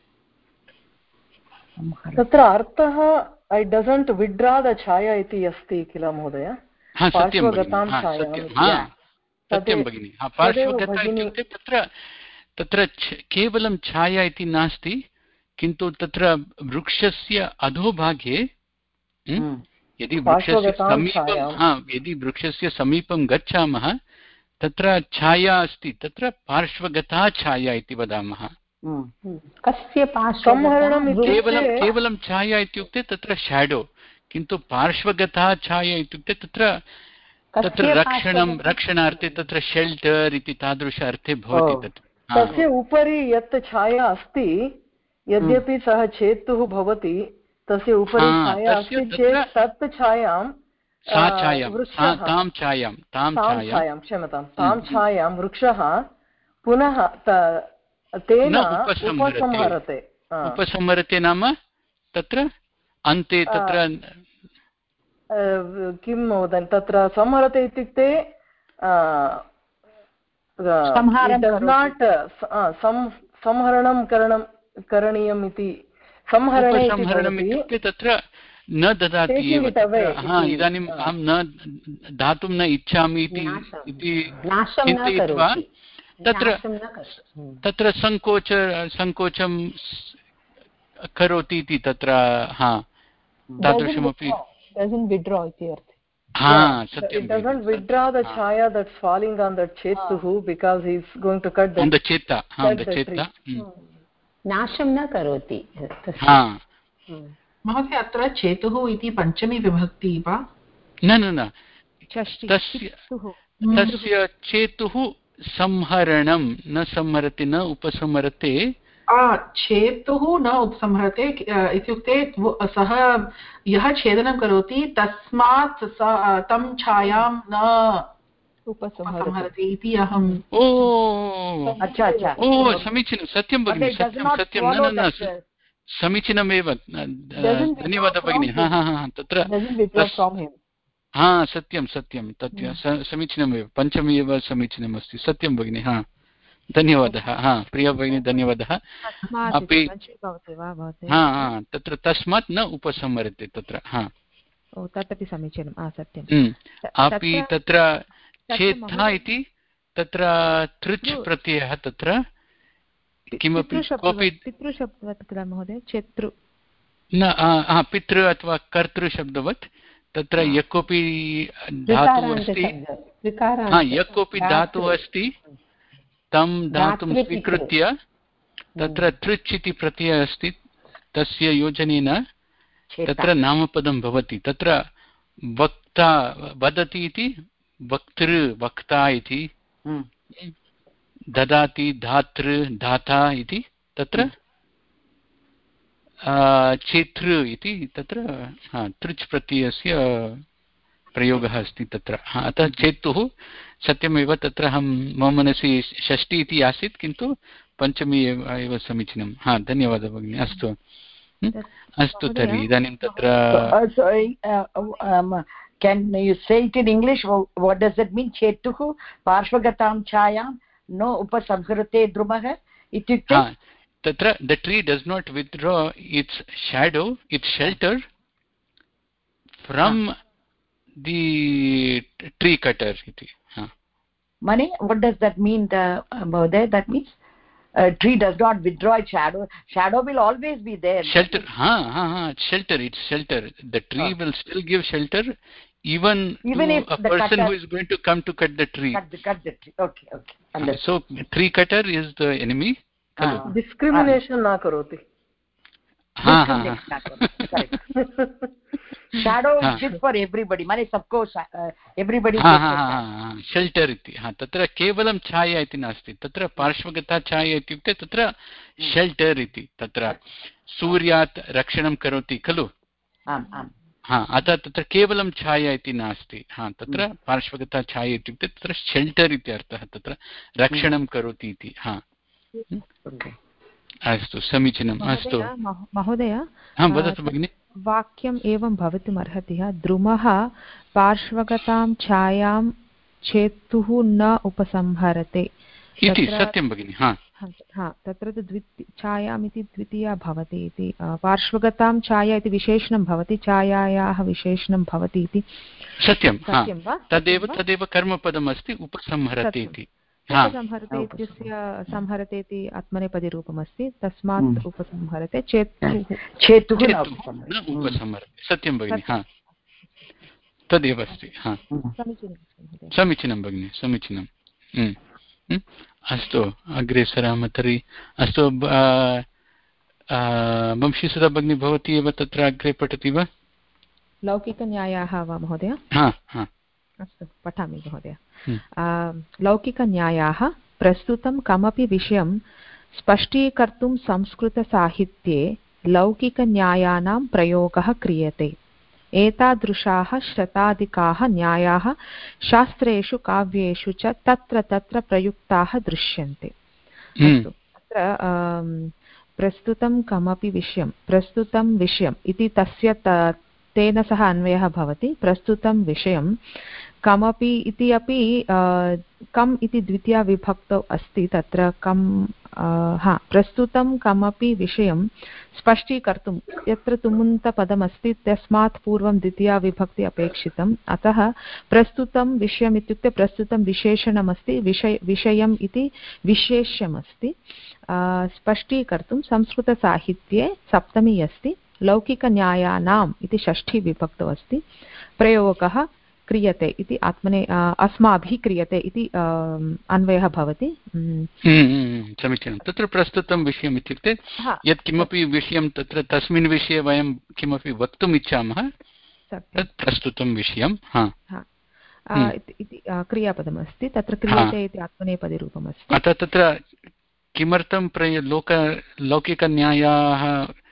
तत्र अर्थः ऐ डजन्ट् विड्रा द छाया इति अस्ति किल महोदय पार्श्वगतां छायां सत्यं भगिनि पार्श्वगता इत्युक्ते तत्र तत्र केवलं छाया इति नास्ति किन्तु तत्र वृक्षस्य अधोभागे यदि वृक्षस्य समीपं यदि वृक्षस्य समीपं गच्छामः तत्र छाया अस्ति तत्र पार्श्वगता छाया इति वदामः कस्य पार्श्वगतं केवलं केवलं छाया इत्युक्ते तत्र शेडो किन्तु पार्श्वगता छाया इत्युक्ते तत्र तत्र रक्षणं रक्षणार्थे तत्र शेल्टर् इति तादृश अर्थे भवति तत् तस्य उपरि यत् छाया अस्ति यद्यपि सः चेतुः भवति तस्य उपरि छाया अस्ति चेत् तत् छायां सा छायां तां छायां तां छायां क्षम्यतां तां छायां वृक्षः पुनः तेन उपसंहरते उपसंहरते नाम तत्र अन्ते तत्र किं महोदय तत्र संहरते इत्युक्ते संहरणं करणं करणीयम् इति संहरणे इत्युक्ते तत्र न ददाति एव इदानीम् अहं न दातुं न इच्छामि इति चिन्तयित्वा तत्र तत्र सङ्कोच सङ्कोचं करोति इति तत्र हा तादृशमपि Yeah, it doesn't withdraw the chaya that's falling on the chetuhu because he's going to cut the on the cheta on the cheta नाशं न करोति महोदय अत्र चेतुः इति पञ्चमी विभक्ति वा न न न तस्य तस्य चेतुः संहरणं न संहरति न उपसंहरते छेतुः न उपसंहरते इत्युक्ते सः यः छेदनं करोति तस्मात् तं छायां न उपसंहरति इति अहं ओ अच्छा अच्छा ओ समीचीनं सत्यं भगिनि सत्यं सत्यं न न समीचीनमेव धन्यवादः भगिनि हा हा हा तत्र हा सत्यं सत्यं तत् समीचीनमेव पञ्चमी एव समीचीनमस्ति सत्यं भगिनि हा धन्यवादः हा प्रिया भगिनी धन्यवादः अपि हा हा तत्र तस्मात् न उपसंहरते तत्र हा तदपि समीचीनम् सत्यम् अपि तत्र चेत्था इति तत्र तृच् प्रत्ययः तत्र किमपि कोऽपि पितृशब्दवत् किल महोदय चेतृ न पितृ अथवा कर्तृशब्दवत् तत्र यः कोऽपि धातुः अस्ति यः कोऽपि धातुः अस्ति तं धातुं स्वीकृत्य तत्र तृच् इति प्रत्ययः अस्ति तस्य योजनेन तत्र नामपदं भवति तत्र वक्ता वदति इति वक्तृ वक्ता इति ददाति धातृ धाता इति तत्र चेतृ इति तत्र तृच् प्रत्ययस्य प्रयोगः अस्ति तत्र अतः चेतुः सत्यमेव तत्र अहं मम मनसि षष्टि इति आसीत् किन्तु पञ्चमी एव समीचीनं हा धन्यवादः भगिनि अस्तु अस्तु तर्हि इदानीं तत्र can you say it in English? What does it mean? Chetuhu parshvagatam chayam no upasamharate drumah ityukte tatra the tree does not withdraw its shadow, its shelter from ah. the tree cutter iti ha Mani, what does that mean? The uh, there that means a tree does not withdraw its shadow. Shadow will always be there. Shelter, ha ha ha. Shelter, it's shelter. The tree oh. will still give shelter, even, even to if a person cutter, who is going to come to cut the tree. Cut the, cut the tree. Okay, okay. Understood. So tree cutter is the enemy. Ah. Discrimination na karoti. Ha ha ha. Shadow is good for everybody. Mane sabko everybody. Ha ha ha. Shelter iti. Ha. Tatra kevalam chaya iti nasti. Tatra parshvagata chaya iti ukte tatra shelter iti. Tatra suryat rakshanam karoti khalu. Am am. Ha. Ata tatra kevalam chaya iti nasti. Ha. Tatra parshvagata chaya iti ukte tatra shelter iti artah. Tatra rakshanam karoti iti. Ha. Okay. अस्तु समीचीनम् अस्तु महोदय वदतु भगिनि वाक्यम् एवं भवितुमर्हति द्रुमः पार्श्वगतां छायां चेतुः न उपसंहरते इति सत्यं भगिनि हा हा तत्र तु द्वितीय छायाम् इति द्वितीया भवति इति पार्श्वगतां छाया इति विशेषणं भवति छायायाः विशेषणं भवति इति सत्यं तदेव तदेव कर्मपदम् अस्ति उपसंहरति इति उपसंहरते इत्यस्य संहरते इति आत्मनेपदीरूपमस्ति तस्मात् उपसंहरते चेतुः चेतुः न उपसंहरते सत्यं भगिनि हा तदेव अस्ति हा समीचीनं भगिनि समीचीनं अस्तु अग्रे सरामः तर्हि अस्तु वंशीसुधा भगिनी भवती एव तत्र अग्रे पठति वा लौकिकन्यायाः वा महोदय हा हा अस्तु पठामि महोदय लौकिकन्यायाः प्रस्तुतं कमपि विषयं स्पष्टीकर्तुं संस्कृतसाहित्ये लौकिकन्यायानां प्रयोगः क्रियते एतादृशाः शताधिकाः न्यायाः शास्त्रेषु काव्येषु च तत्र तत्र प्रयुक्ताः दृश्यन्ते अस्तु तत्र प्रस्तुतं कमपि विषयं प्रस्तुतं विषयम् इति तस्य तेन सह अन्वयः भवति प्रस्तुतं विषयं कमपि इति अपि कम् इति द्वितीया विभक्तौ अस्ति तत्र कम् हा प्रस्तुतं कमपि विषयं स्पष्टीकर्तुं यत्र तुमुन्तपदमस्ति तस्मात् पूर्वं द्वितीया विभक्ति अपेक्षितम् अतः प्रस्तुतं विषयम् इत्युक्ते प्रस्तुतं विशेषणमस्ति विषय विषयम् इति विशेष्यमस्ति स्पष्टीकर्तुं संस्कृतसाहित्ये सप्तमी अस्ति लौकिकन्यायानाम् इति षष्ठी विभक्तौ अस्ति प्रयोगः क्रियते इति आत्मने अस्माभिः क्रियते इति अन्वयः भवति समीचीनं तत्र प्रस्तुतं विषयम् इत्युक्ते यत् किमपि विषयं तत्र तस्मिन् विषये वयं किमपि वक्तुम् इच्छामः तत् प्रस्तुतं विषयं इति क्रियापदमस्ति तत्र क्रियते इति आत्मनेपदीरूपमस्ति अतः तत्र किमर्थं प्रय लोक लौकिकन्यायाः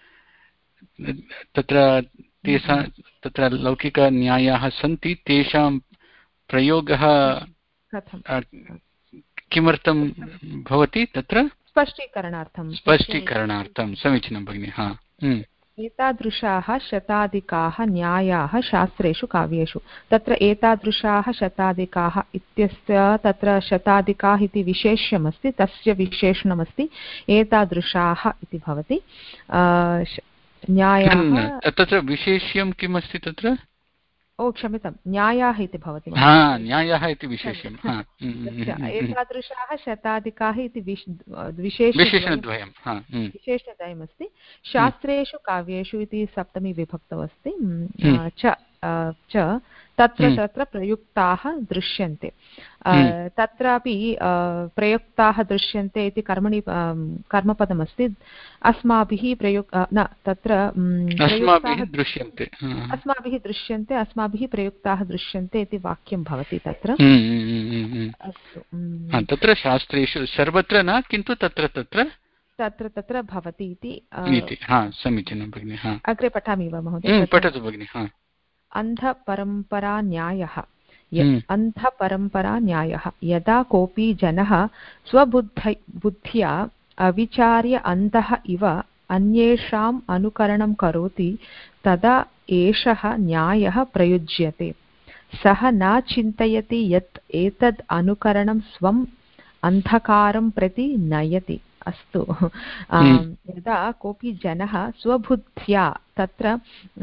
तत्र तेषां तत्र लौकिकन्यायाः सन्ति तेषां प्रयोगः किमर्थं भवति तत्र स्पष्टीकरणार्थं स्पष्टीकरणार्थं समीचीनं भगिनि हा एतादृशाः शताधिकाः न्यायाः शास्त्रेषु काव्येषु। तत्र एतादृशाः शताधिकाः इत्यस्य तत्र शताधिकाः इति विशेष्यमस्ति, तस्य विशेषणमस्ति एतादृशाः इति भवति। न्यायाः तत्र विशेष्यं किम् अस्ति तत्र? ओ क्षम्यतां, न्यायाः इति भवति। न्यायाः इति विशेष्यं। एतादृशाः शताधिकाः इति विशेषणद्वयम् विशेषणद्वयमस्ति। शास्त्रेषु काव्येषु इति सप्तमी विभक्तौ अस्ति। च तत्र तत्र प्रयुक्ताः दृश्यन्ते। तत्रापि प्रयुक्ताः दृश्यन्ते इति कर्मणि कर्मपदमस्ति। अस्माभिः प्रयुक् न तत्र अस्माभिः दृश्यन्ते अस्माभिः दृश्यन्ते अस्माभिः प्रयुक्ताः दृश्यन्ते इति वाक्यं भवति तत्र। अस्तु, तत्र शास्त्रेषु सर्वत्र न, किन्तु तत्र तत्र तत्र तत्र भवति इति। समीचीनं भगिनि। अग्रे पठामि वा महोदय? पठतु भगिनि। अन्धपरम्परान्यायः अन्धपरम्परान्यायः यदा कोऽपि जनः स्वबुद्धि बुद्ध्या अविचार्य अन्धः इव अन्येषाम् अनुकरणं करोति तदा एषः न्यायः प्रयुज्यते। सः न चिन्तयति यत् एतद् अनुकरणं स्वम् अन्धकारं प्रति नयति। अस्तु, यदा कोऽपि जनः स्वबुद्ध्या तत्र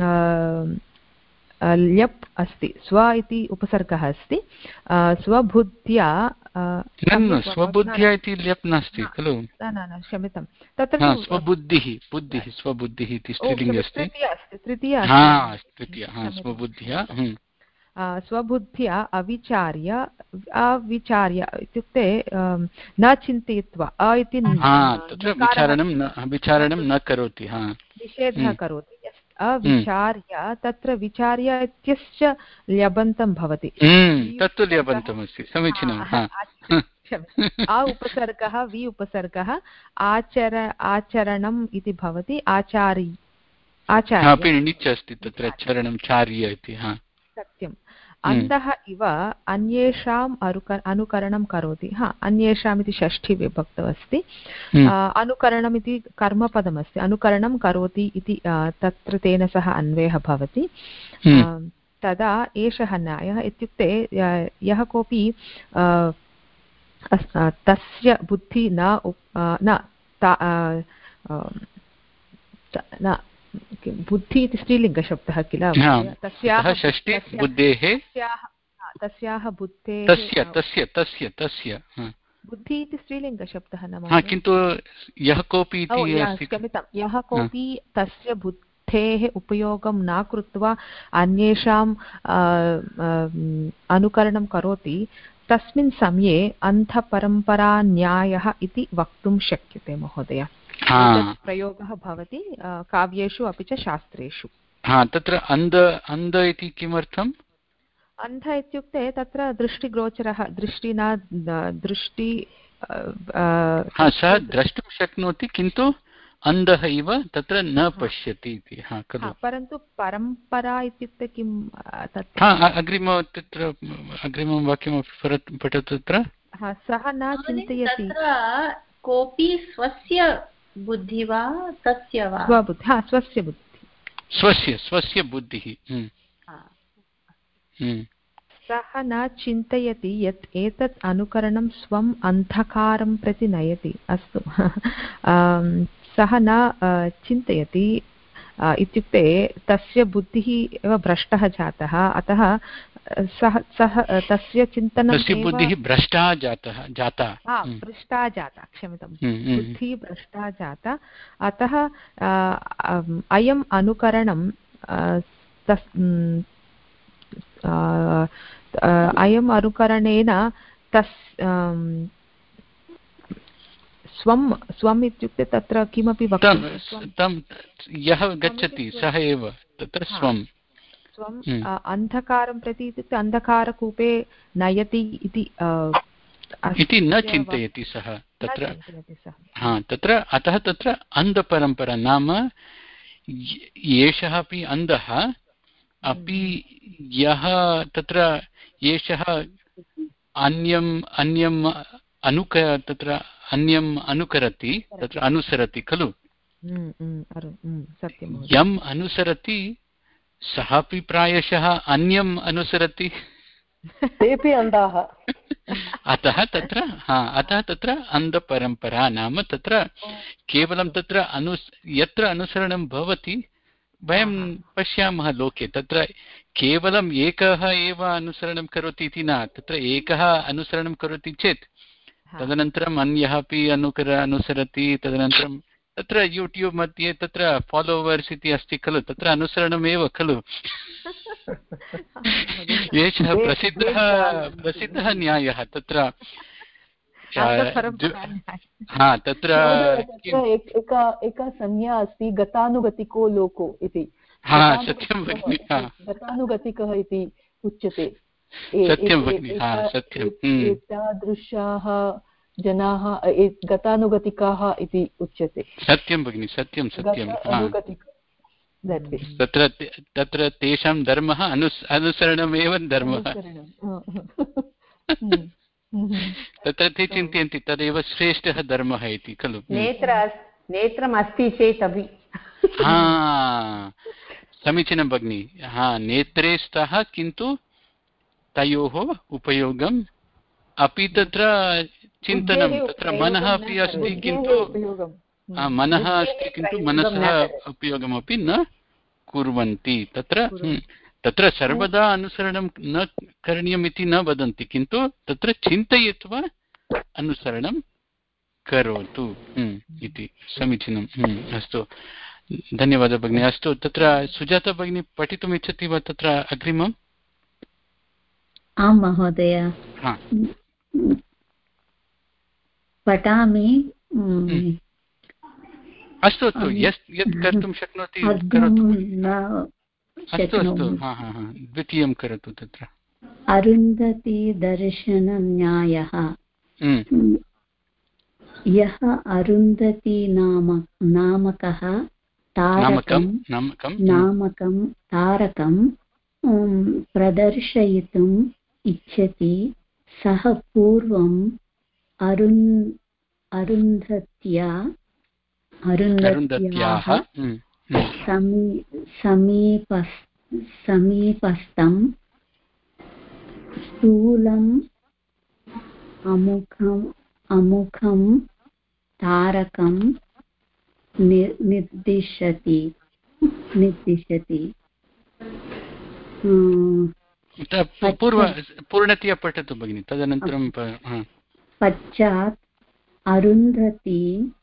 ल्यप् अस्ति, स्व इति उपसर्गः अस्ति, स्वबुद्ध्या स्वबुद्ध्या इति ल्यप् नास्ति खलु? न न क्षम्यतां, तत्र स्वबुद्धिः बुद्धिः स्वबुद्धिः इति स्त्रीलिङ्गे अस्ति। तृतीया तृतीया स्वबुद्ध्या स्वबुद्ध्या अविचार्य अविचार्य इत्युक्ते न चिन्तयित्वा अ इति विचारणं न करोति, निषेधः करोति। अविचार्य तत्र विचार्य इत्यश्च ल्यबन्तं भवति, तत्तु ल्यबन्तमस्ति। समीचीनं। आ उपसर्गः वि उपसर्गः आचर आचरणम् इति भवति। आचारी आचार्य णिच् अस्ति तत्र चरणं चार्य इति। सत्यम्। अन्धः इव अन्येषाम् अनुकरणं करोति। हा, अन्येषाम् इति षष्ठी विभक्तौ अस्ति। अनुकरणम् इति कर्मपदमस्ति। अनुकरणं करोति इति तत्र तेन सह अन्वयः भवति। तदा एषः न्यायः इत्युक्ते यः कोऽपि तस्य बुद्धि न न बुद्धि इति स्त्रीलिङ्गशब्दः किल? तस्याः तस्याः बुद्धेः तस्य तस्य तस्य तस्य बुद्धि इति स्त्रीलिङ्गशब्दः न, किन्तु यः कोऽपि क्षम्यतां, यः कोऽपि तस्य बुद्धेः उपयोगं न कृत्वा अन्येषाम् अनुकरणं करोति तस्मिन् समये अन्धपरम्परान्यायः इति वक्तुं शक्यते महोदय। प्रयोगः भवति काव्येषु अपि च शास्त्रेषु। तत्र अन्ध अन्ध इति किमर्थम्? अन्ध इत्युक्ते तत्र दृष्टिगोचरः, दृष्टि न दृष्टि सः द्रष्टुं शक्नोति किन्तु अन्धः इव तत्र न पश्यति इति। परन्तु परम्परा इत्युक्ते किं? अग्रिम तत्र अग्रिमं वाक्यमपि पठतु। तत्र सः न चिन्तयति कोऽपि स्वस्य बुद्धि वा तस्य वा स्वबुद्धि स्वस्य बुद्धि स्वस्य स्वस्य बुद्धिः सः न चिन्तयति यत् एतत् अनुकरणं स्वम् अन्धकारं प्रति नयति। अस्तु, सः न चिन्तयति इत्युक्ते तस्य बुद्धिः एव भ्रष्टः जातः, अतः सः सः तस्य चिन्तनं तस्य बुद्धिः भ्रष्टा जातः जाता भ्रष्टा जाता क्षम्यतां बुद्धिः भ्रष्टा जाता, अतः अयम् अनुकरणं अयम् अनुकरणेन तस् स्वं स्वम् इत्युक्ते तत्र किमपि वक्तुं यः गच्छति सः एव तत्र स्वं स्वम् अन्धकारं प्रति इत्युक्ते अन्धकारकूपे नयति इति इति न चिन्तयति सः तत्र। हा, तत्र अतः तत्र अन्धपरम्परा नाम एषः अपि अन्धः अपि यः तत्र एषः अन्यम् अन्यम् अनुक तत्र अन्यम् अनुकरति तत्र अनुसरति खलु, सत्यं यम् अनुसरति सः अपि प्रायशः अन्यम् अनुसरति तेपि अन्धाः अतः तत्र हा अतः तत्र अन्धपरम्परा नाम तत्र केवलं तत्र अनु यत्र अनुसरणं भवति वयं पश्यामः लोके तत्र केवलम् एकः एव अनुसरणं करोति इति न तत्र एकः अनुसरणं करोति चेत् तदनन्तरम् अन्यः अपि अनुकर अनुसरति तदनन्तरं तत्र यूट्यूब् मध्ये तत्र फालोवर्स् इति अस्ति खलु तत्र अनुसरणमेव खलु एषः प्रसिद्धः प्रसिद्धः न्यायः तत्र हा तत्र एका एका संज्ञा अस्ति गतानुगतिको लोको इति हा सत्यं भगिनि गतानुगतिकः इति उच्यते सत्यं भगिनि हा सत्यम् एतादृशाः जनाः गतानुगतिकाः इति उच्यते सत्यं भगिनि सत्यं सत्यं तत्र तत्र तेषां धर्मः अनुस् अनुसरणमेव धर्मः तत्र ते चिन्तयन्ति तदेव श्रेष्ठः धर्मः इति खलु नेत्र नेत्रम् अस्ति चेत् अपि हा समीचीनं भगिनि हा नेत्रे स्तः किन्तु तयोः उपयोगम् अपि तत्र चिन्तनं तत्र मनः अपि अस्ति किन्तु मनः अस्ति किन्तु मनसः उपयोगमपि न कुर्वन्ति तत्र तत्र सर्वदा अनुसरणं न करणीयम् इति न वदन्ति किन्तु तत्र चिन्तयित्वा अनुसरणं करोतु इति समीचीनम् अस्तु धन्यवादः भगिनी अस्तु तत्र सुजाता भगिनी पठितुम् इच्छति वा तत्र अग्रिमम् आं महोदय पठामि अस्तु अस्तु यत् यत् कर्तुं शक्नोति करोतु अस्तु अस्तु हा हा हा द्वितीयं करोतु तत्र अरुन्धती दर्शनन्यायः यः अरुन्धती नाम नामकः तारकं नामकं तारकं प्रदर्शयितुम् इच्छति सः पूर्वम् अरुन् अरुन्धत्या अरुन्धत्याः समी समीपस् समीपस्थं स्थूलम् अमुखम् अमुखं तारकं निर्दिशति निर्दिशति पूर्णतया पठतु भगिनि तदनन्तरं पश्चात् अरुन्धती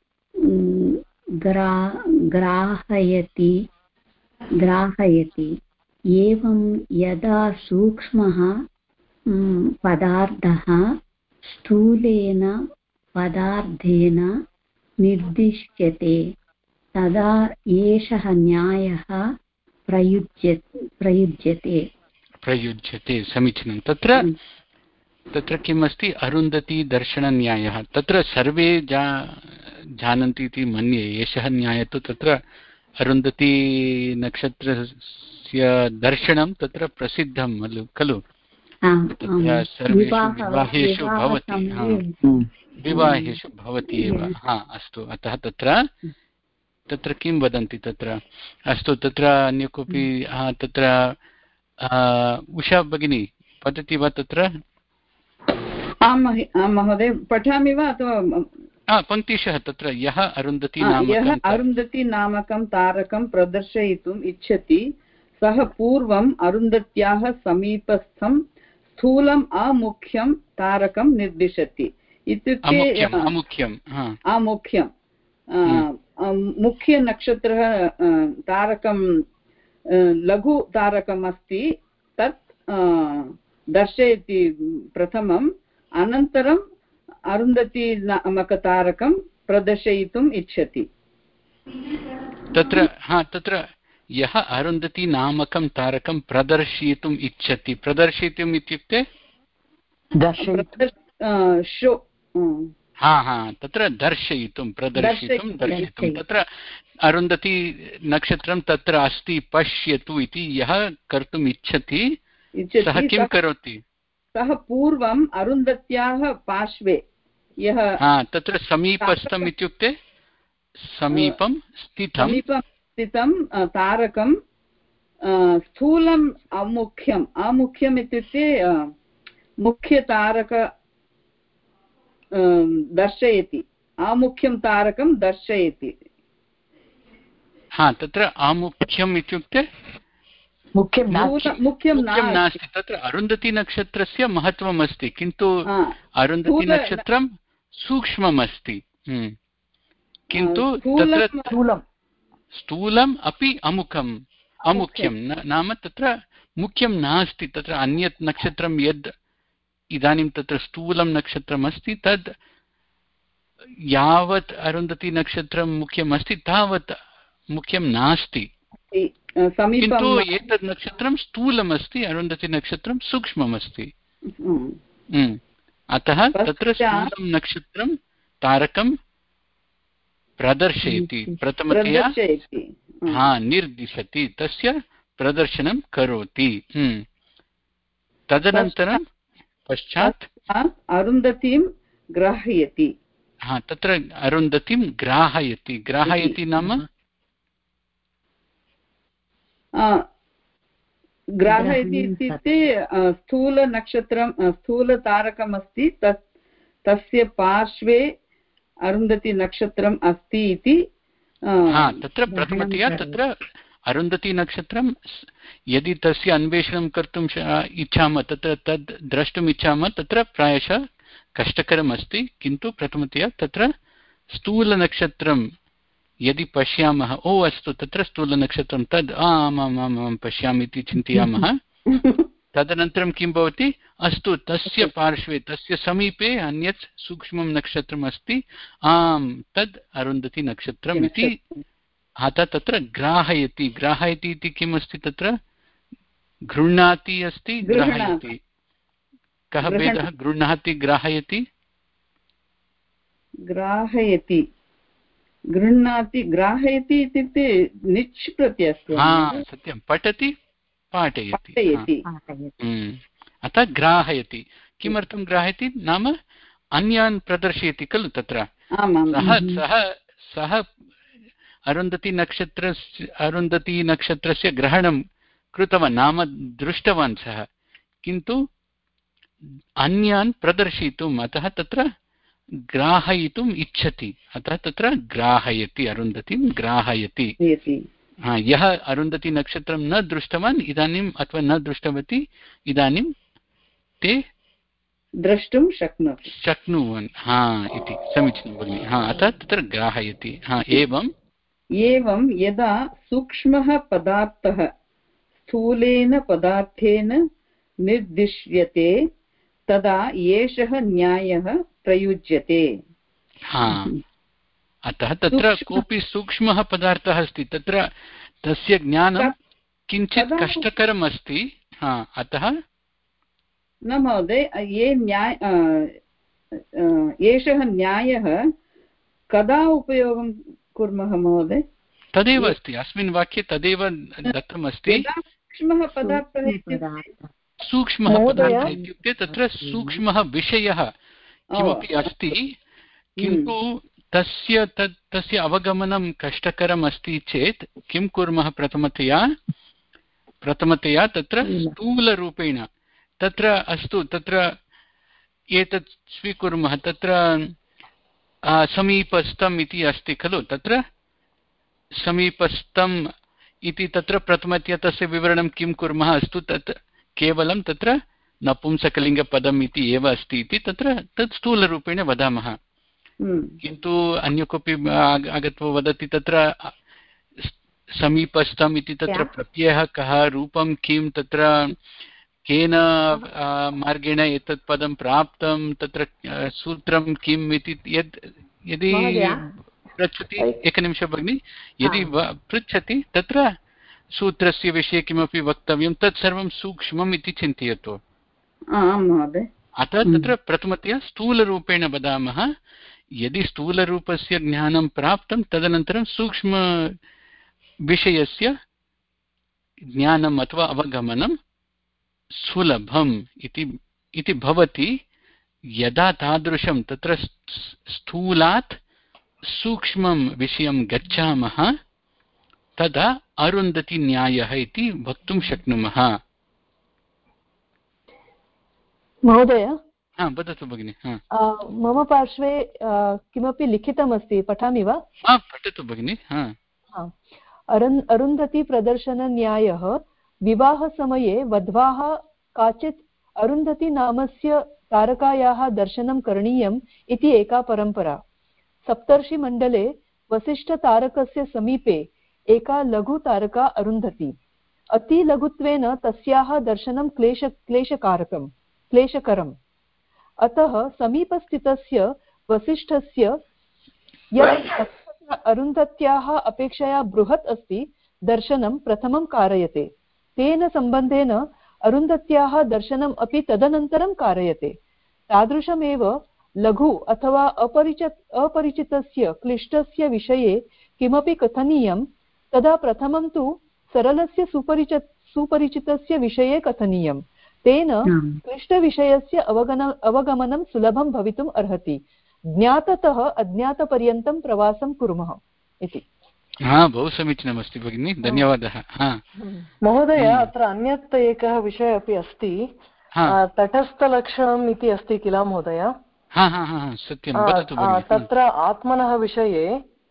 ग्रा ग्राहयति ग्राहयति एवं यदा सूक्ष्मः पदार्थः स्थूलेन पदार्थेन निर्दिश्यते तदा एषः न्यायः प्रयुज्यते प्रयुज्यते प्रयुज्यते समीचीनं तत्र तत्र किम् अस्ति अरुन्धती दर्शनन्यायः तत्र सर्वे जा जानन्ति इति मन्ये एषः न्यायः तु तत्र अरुन्धती नक्षत्रस्य दर्शनं तत्र प्रसिद्धं खलु तत्र सर्वेषु विवाहेषु भवति विवाहेषु भवति एव हा अस्तु अतः तत्र तत्र किं वदन्ति तत्र अस्तु तत्र अन्य कोऽपि तत्र उषा भगिनी वदति वा तत्र आं महोदय पठामि वा अथवा पङ्क्तिशः तत्र यः अरुन्धती यः अरुन्धती नामकं तारकं प्रदर्शयितुम् इच्छति सः पूर्वम् अरुन्धत्याः समीपस्थं स्थूलम् अमुख्यं तारकं निर्दिशति इत्युक्ते अमुख्यं अमुख्यं मुख्यनक्षत्रः तारकं लघु तारकम् अस्ति तत् दर्शयति प्रथमम् अनन्तरम् अरुन्धती नामकतारकं प्रदर्शयितुम् इच्छति तत्र हा तत्र यः अरुन्धती नामकं तारकं प्रदर्शयितुम् इच्छति प्रदर्शयितुम् इत्युक्ते शो हा हा तत्र दर्शयितुं प्रदर्शितुं दर्शितुं तत्र अरुन्धती नक्षत्रं तत्र अस्ति पश्यतु इति यः कर्तुम् इच्छति सः किं करोति सः पूर्वम् अरुन्धत्याः पार्श्वे यः हा तत्र समीपस्थम् इत्युक्ते समीपं स्थितं समीपं स्थितं तारकं स्थूलम् अमुख्यम् अमुख्यम् इत्युक्ते मुख्यतारक दर्शयति आमुख्यं तारकं दर्शयति हा तत्र आमुख्यम् इत्युक्ते मुख्यं मुख्यं नास्ति तत्र अरुन्धतीनक्षत्रस्य महत्त्वम् अस्ति किन्तु अरुन्धतीनक्षत्रं सूक्ष्मम् अस्ति किन्तु तत्र स्थूलम् अपि अमुखम् अमुख्यं नाम तत्र मुख्यं नास्ति तत्र अन्यत् नक्षत्रं यद् इदानीं तत्र स्थूलं नक्षत्रम् अस्ति तद् यावत् अरुन्धतीनक्षत्रं मुख्यम् अस्ति तावत् मुख्यं नास्ति किन्तु एतत् नक्षत्रं स्थूलम् अस्ति अरुन्धतीनक्षत्रं सूक्ष्मम् अस्ति अतः तत्र स्थूलं नक्षत्रं तारकं प्रदर्शयति प्रथमतया हा निर्दिशति तस्य प्रदर्शनं करोति तदनन्तरं पश्चात् अरुन्धतीं ग्राहयति हा तत्र अरुन्धतीं ग्राहयति ग्राहयति नाम ग्राहयति इत्युक्ते स्थूलनक्षत्रं स्थूलतारकम् अस्ति तत् तस्य पार्श्वे अरुन्धतीनक्षत्रम् अस्ति इति हा तत्र प्रथमतया तत्र अरुन्धतीनक्षत्रं यदि तस्य अन्वेषणं कर्तुम् इच्छामः तत्र तद् द्रष्टुम् इच्छामः तत्र प्रायशः कष्टकरम् अस्ति किन्तु प्रथमतया तत्र स्थूलनक्षत्रं यदि पश्यामः ओ अस्तु तत्र स्थूलनक्षत्रं तद् आमामामां पश्यामि इति चिन्तयामः तदनन्तरं किं भवति अस्तु तस्य पार्श्वे तस्य समीपे अन्यत् सूक्ष्मं नक्षत्रम् अस्ति आम् तद् अरुन्धतीनक्षत्रम् इति अतः तत्र ग्राहयति ग्राहयति इति किम् अस्ति तत्र गृह्णाति अस्ति ग्राहयति कः भेदः गृह्णाति ग्राहयति ग्राहयति गृह्णाति ग्राहयति इत्युक्ते निच् प्रत्ययः हा सत्यं पठति पाठयति अतः ग्राहयति किमर्थं ग्राहयति नाम अन्यान् प्रदर्शयति खलु तत्र सः सः सः अरुन्धतीनक्षत्रस्य अरुन्धतीनक्षत्रस्य ग्रहणं कृतवान् नाम दृष्टवान् सः किन्तु अन्यान् प्रदर्शयितुम् अतः तत्र ग्राहयितुम् इच्छति अतः तत्र ग्राहयति अरुन्धतीं ग्राहयति हा यः अरुन्धतीनक्षत्रं न दृष्टवान् इदानीम् अथवा न दृष्टवती इदानीं ते द्रष्टुं शक्नोति शक्नुवन् हा इति समीचीनं भगिनि हा अतः तत्र ग्राहयति हा एवम् एवं यदा सूक्ष्मः पदार्थः स्थूलेन पदार्थेन निर्दिश्यते तदा एषः न्यायः प्रयुज्यते हा अतः तत्र कोऽपि सूक्ष्मः पदार्थः अस्ति तत्र तस्य ज्ञानं किञ्चित् कष्टकरम् अस्ति हा अतः न महोदय ये न्याय एषः न्यायः कदा उपयोगं कुर्मः महोदय तदेव अस्ति अस्मिन् वाक्ये तदेव दत्तमस्ति सूक्ष्मः पदार्थः सूक्ष्मः पदार्थः इत्युक्ते तत्र सूक्ष्मः विषयः किमपि अस्ति किन्तु तस्य तत् तस्य अवगमनं कष्टकरम् अस्ति चेत् किं कुर्मः प्रथमतया प्रथमतया तत्र स्थूलरूपेण तत्र अस्तु तत्र एतत् स्वीकुर्मः तत्र समीपस्थम् इति अस्ति खलु तत्र समीपस्थम् इति तत्र प्रथमतया तस्य विवरणं किं कुर्मः अस्तु तत् केवलं तत्र नपुंसकलिङ्गपदम् इति एव अस्ति इति तत्र तत् स्थूलरूपेण वदामः किन्तु अन्य कोऽपि आगत्य वदति तत्र समीपस्थम् इति तत्र प्रत्ययः कः रूपं किं तत्र केन मार्गेण एतत् पदं प्राप्तं तत्र सूत्रं किम् इति यद् यदि पृच्छति एकनिमिषं भगिनि यदि पृच्छति तत्र सूत्रस्य विषये किमपि वक्तव्यं तत् सर्वं सूक्ष्मम् इति चिन्तयतु अतः तत्र प्रथमतया स्थूलरूपेण वदामः यदि स्थूलरूपस्य ज्ञानं प्राप्तं तदनन्तरं सूक्ष्मविषयस्य ज्ञानम् अथवा अवगमनं सुलभम् इति इति भवति यदा तादृशं तत्र स्थूलात् सूक्ष्मं विषयं गच्छामः तदा अरुन्धतीन्यायः इति वक्तुं शक्नुमः। महोदय वदतु भगिनि। मम पार्श्वे किमपि लिखितमस्ति, पठामि वा? पठतु भगिनि। अरुन् अरुन्धतीप्रदर्शनन्यायः विवाहसमये वध्वाः काचित् अरुन्धती नामस्य तारकायाः दर्शनं करणीयम् इति एका परम्परा। सप्तर्षिमण्डले वसिष्ठतारकस्य समीपे एका लघुतारका अरुन्धती। अतिलघुत्वेन तस्याः दर्शनं क्लेश क्लेशकारकं क्लेशकरम्। अतः समीपस्थितस्य वसिष्ठस्य यत् अरुन्धत्याः अपेक्षया बृहत् अस्ति दर्शनं प्रथमं कारयते। तेन सम्बन्धेन अरुन्धत्याः दर्शनम् अपि तदनन्तरं कारयते। तादृशमेव लघु अथवा अपरिचित अपरिचितस्य क्लिष्टस्य विषये किमपि कथनीयं तदा प्रथमं तु सरलस्य सुपरिचित सुपरिचितस्य विषये कथनीयं। तेन क्लिष्टविषयस्य अवगमन अवगमनं सुलभं भवितुम् अर्हति। ज्ञाततः अज्ञातपर्यन्तं प्रवासं कुर्मः इति। हा, बहु समीचीनमस्ति भगिनि, धन्यवादः। महोदय, अत्र अन्यत् एकः विषयः अपि अस्ति, तटस्थलक्षणम् इति अस्ति किल महोदय? तत्र आत्मनः विषये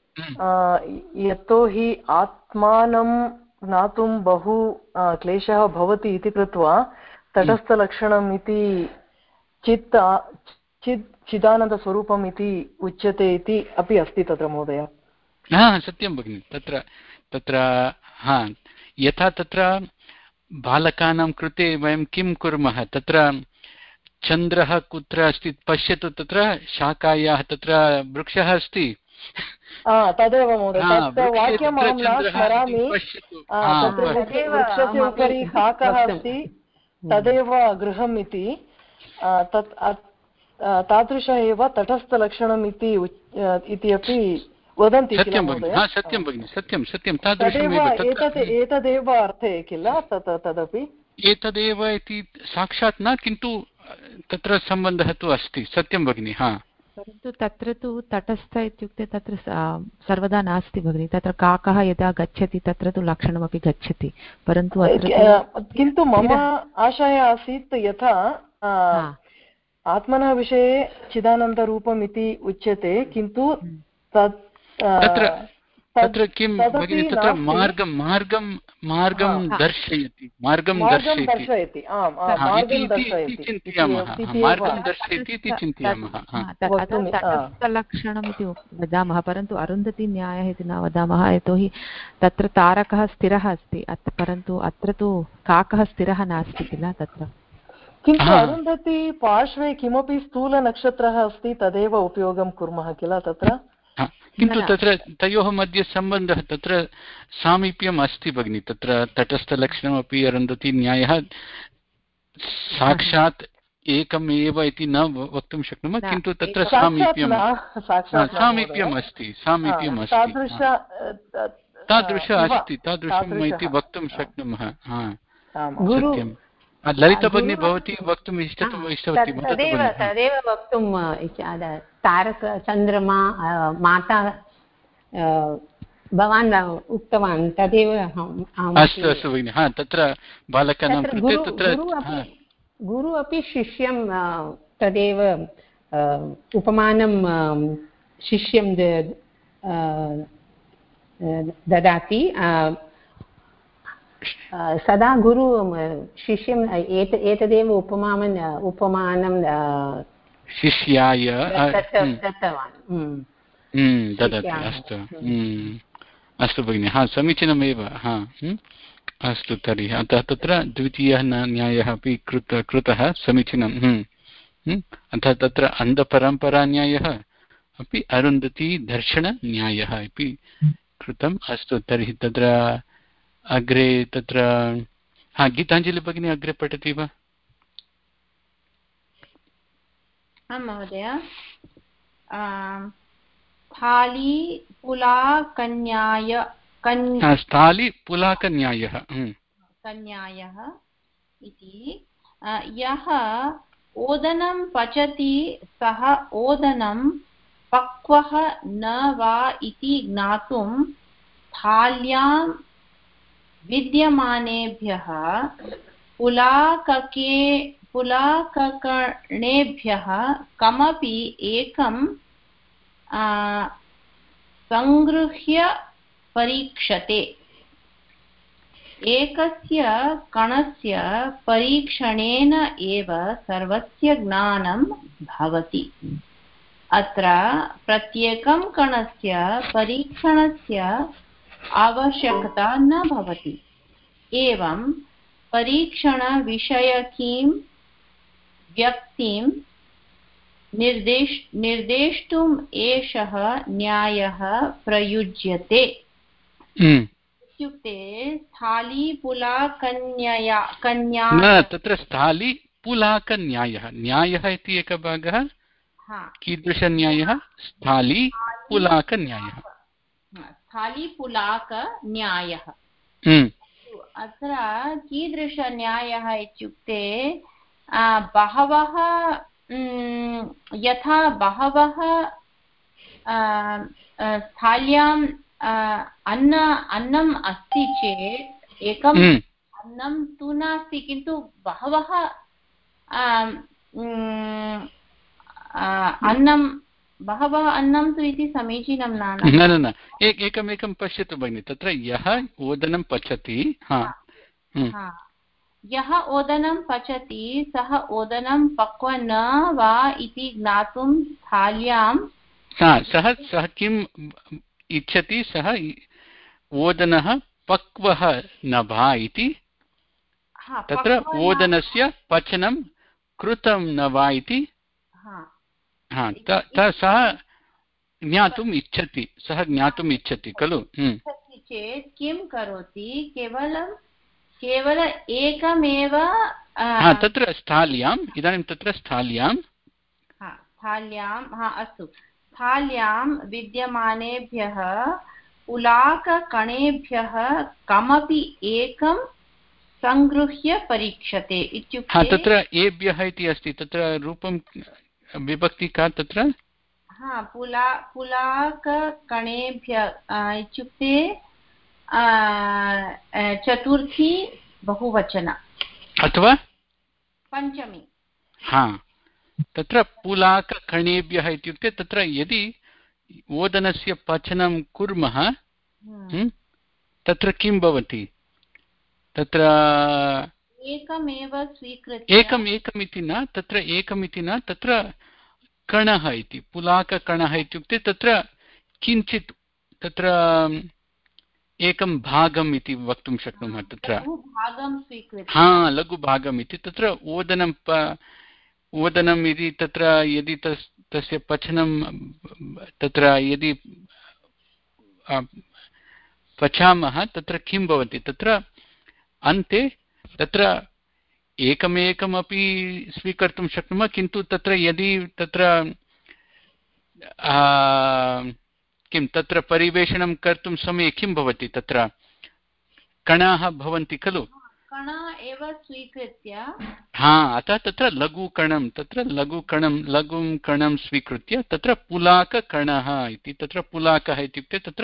यतोहि आत्मानं ज्ञातुं बहु क्लेशः भवति इति कृत्वा तटस्थलक्षणम् इति चित् चित् चिदानन्दस्वरूपम् इति उच्यते इति अपि अस्ति तत्र महोदय। हा, सत्यं भगिनि। तत्र तत्र हा यथा तत्र बालकानां कृते वयं किं कुर्मः, तत्र चन्द्रः कुत्र अस्ति पश्यतु, तत्र शाखायाः तत्र वृक्षः अस्ति, तदेव महोदय, तत् वाक्यम् अहं न स्मरामि। वृक्षस्य उपरि शाखः अस्ति, तदेव गृहम् इति, तत् तादृशः एव तटस्थलक्षणम् इति इति अपि वदन्ति किल महोदय? सत्यं भगिनि, सत्यं सत्यं एतदेव अर्थे किल तदपि एतदेव इति साक्षात् न, किन्तु तत्र सम्बन्धः तु अस्ति। सत्यं भगिनि। हा, परन्तु तत्र तु तटस्थ इत्युक्ते तत्र सर्वदा नास्ति भगिनि। तत्र काकः यदा गच्छति तत्र तु लक्षणमपि गच्छति, परन्तु किन्तु मम आशयः आसीत् यथा आत्मनः विषये चिदानन्दरूपम् इति उच्यते, किन्तु तत् तत्र किं भगिनि, तत्र मार्गं मार्गं मार्गं दर्शयति मार्गं दर्शयति चिन्तयामः, मार्गं दर्शयति इति चिन्तयामः। तटस्थलक्षणम् इति वदामः, परन्तु अरुन्धतीन्यायः इति न वदामः, यतोहि तत्र तारकः स्थिरः अस्ति, परन्तु अत्र तु काकः स्थिरः नास्ति किल तत्र। किन्तु अरुन्धती पार्श्वे किमपि स्थूलनक्षत्रः अस्ति, तदेव उपयोगं कुर्मः किल तत्र। किन्तु तत्र तयोः मध्ये सम्बन्धः, तत्र सामीप्यम् अस्ति भगिनि। तत्र तटस्थलक्षणमपि अरुन्धतीन्यायः साक्षात् एकमेव इति न वक्तुं शक्नुमः, किन्तु तत्र सामीप्यं सामीप्यम् अस्ति सामीप्यम् अस्ति तादृश अस्ति तादृशम् इति वक्तुं शक्नुमः। सत्यं। ललिता भगिनी, भवती वक्तुम् इष्टतु इष्टवती? तदेव तदेव वक्तुं तारक चन्द्रमा माता भवान् उक्तवान्, तदेव अस्तु अस्तु भगिनि। हा, तत्र बालकानां कृते तत्र गुरु अपि शिष्यं तदेव उपमानं शिष्यं ददाति। सदा गुरु शिष्यम् एत एतदेव उपमानं उपमानं शिष्याय दत्तवान् ददाति। अस्तु अस्तु भगिनि। हा, समीचीनमेव। हा, अस्तु तर्हि अतः तत्र द्वितीयः न्यायः अपि कृत कृतः समीचीनं। अतः तत्र अन्धपरम्परान्यायः अपि अरुन्धती दर्शनन्यायः अपि कृतम्। अस्तु तर्हि तत्र अग्रे तत्र हा गीताञ्जलि भगिनी अग्रे पठति वा? आं महोदय। स्थाली पुलाकन्याय स्थाली पुलाकन्यायः कन्यायः इति यः ओदनं पचति सः ओदनं पक्वः न वा इति ज्ञातुं स्थाल्यां विद्यमानेभ्यः पुलाकके पुलाककणेभ्यः कमपि एकं सङ्गृह्य परीक्षते। एकस्य कणस्य परीक्षणेन एव सर्वस्य ज्ञानं भवति। अत्र प्रत्येकं कणस्य परीक्षणस्य आवश्यकता न भवति। एवं परीक्षणविषयकीं व्यक्तिं निर्देश निर्देष्टुम् एषः न्यायः प्रयुज्यते। इत्युक्ते स्थालीपुलाकन्यया कन्या न तत्र स्थालीपुलाकन्यायः न्यायः इति एकः भागः। कीदृशन्यायः? स्थालीपुलाकन्यायः। स्थालीपुलाकन्यायः। अत्र कीदृशन्यायः इत्युक्ते बहवः यथा बहवः स्थाल्यां अन्न अन्नम् अस्ति चेत् एकम् अन्नं तु नास्ति, किन्तु बहवः अन्नं बहवः अन्नं तु इति समीचीनं न न न एकमेकं पश्यतु भगिनि। तत्र यः ओदनं पचति यः ओदनं पचति सः ओदनं पक्व न वा इति ज्ञातुं स्थाल्यां सः सः किम् इच्छति? सः ओदनः पक्वः न वा इति, तत्र ओदनस्य पचनं कृतं न वा इति सः ज्ञातुम् इच्छति सः ज्ञातुम् इच्छति खलु। चेत् किं करोति? केवलं केवल एकमेव तत्र स्थाल्याम् इदानीं तत्र स्थाल्यां स्थाल्यां हा अस्तु स्थाल्यां विद्यमानेभ्यः पुलाककणेभ्यः कमपि एकं सङ्गृह्य परीक्षते। इत्युक्ते तत्र एभ्यः इति अस्ति, तत्र रूपं विभक्ति का तत्र? हा पुला पुलाककणेभ्यः इत्युक्ते चतुर्थी बहुवचन अथवा पञ्चमी। हा तत्र पुलाककणेभ्यः इत्युक्ते तत्र यदि ओदनस्य पचनं कुर्मः तत्र किं भवति? तत्र एकमेव स्वीकृत्य एकम् एकमिति न तत्र एकमिति न तत्र कणः इति पुलाककणः इत्युक्ते तत्र किञ्चित् तत्र एकं भागम् इति वक्तुं शक्नुमः। तत्र हा लघुभागम् इति तत्र ओदनं प ओदनम् इति तत्र यदि तस् तस्य पचनं तत्र यदि पचामः तत्र किं भवति? तत्र अन्ते तत्र एकमेकमपि स्वीकर्तुं शक्नुमः, किन्तु तत्र यदि तत्र किं तत्र परिवेषणं कर्तुं समये किं भवति? तत्र कणाः भवन्ति खलु, कणः एव स्वीकृत्य हा अतः तत्र लघुकणं तत्र लघुकणं लघुं कणं स्वीकृत्य तत्र पुलाककणः इति। तत्र पुलाकः इत्युक्ते तत्र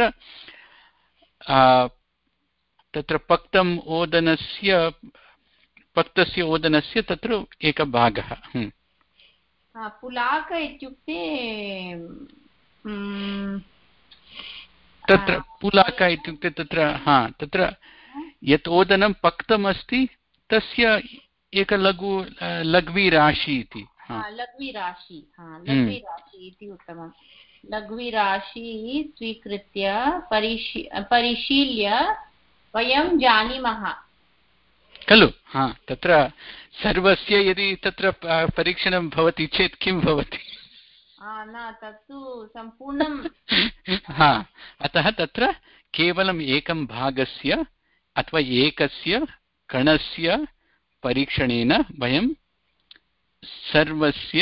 तत्र पक्तम् ओदनस्य पक्तस्य ओदनस्य तत्र एकः भागः। पुलाक इत्युक्ते तत्र पुलाक इत्युक्ते तत्र हा तत्र यत् ओदनं पक्तमस्ति तस्य एक लघु लघ्वीराशि इति। लघ्वीराशि लघ्वीराशि इति उत्तमं। लघ्वीराशि स्वीकृत्य परिशी परिशील्य वयं जानीमः खलु। हा तत्र सर्वस्य यदि तत्र परीक्षणं भवति चेत् किं भवति? न तत्तु सम्पूर्णं हा अतः तत्र केवलम् एकं भागस्य अथवा एकस्य कणस्य परीक्षणेन वयं सर्वस्य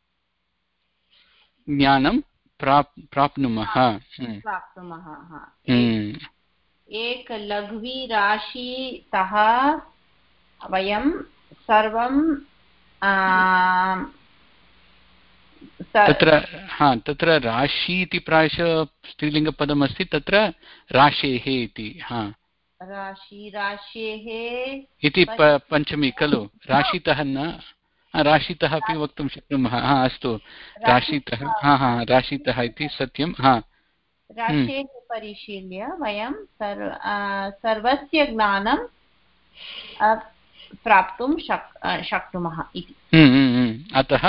ज्ञानं प्राप् प्राप्नुमः प्राप्नुमः एक लघ्वीराशितः वयं सर्वं तत्र हा तत्र राशि इति प्रायशः स्त्रीलिङ्गपदमस्ति, तत्र राशेः इति हा राशि राशेः इति पञ्चमी खलु। राशितः न, राशितः अपि वक्तुं शक्नुमः। हा अस्तु, राशितः, हा हा राशितः इति सत्यं। हा राशेः परिशील्य वयं सर्व सर्वस्य ज्ञानं प्राप्तुं शक् शक्नुमः इति। अतः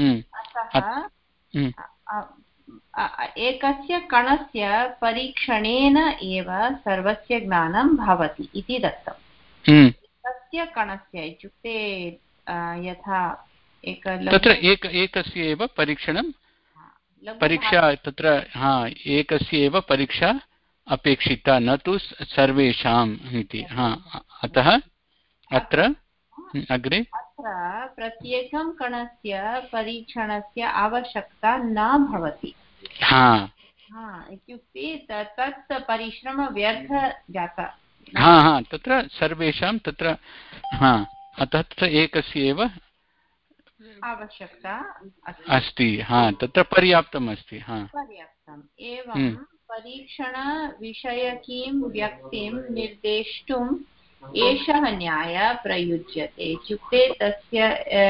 एकस्य कणस्य परीक्षणेन एव सर्वस्य ज्ञानं भवति इति दत्तम्। तस्य कणस्य इत्युक्ते यथा एक तत्र एक एकस्य एव परीक्षणं परीक्षा तत्र हा एकस्य एव परीक्षा अपेक्षिता, न तु सर्वेषाम् इति। हा अतः अत्र अग्रे अत्र प्रत्येकं कणस्य परीक्षणस्य आवश्यकता न भवति। हा इत्युक्ते तत् परिश्रमः व्यर्थः जातः। हा हा तत्र सर्वेषां तत्र हा अतः तत्र एकस्य एव आवश्यकता अस्ति। हा तत्र पर्याप्तम् अस्ति। हा पर्याप्तम्। एवं परीक्षणविषयकीं व्यक्तिं निर्देष्टुम् एषः न्यायः प्रयुज्यते। इत्युक्ते तस्य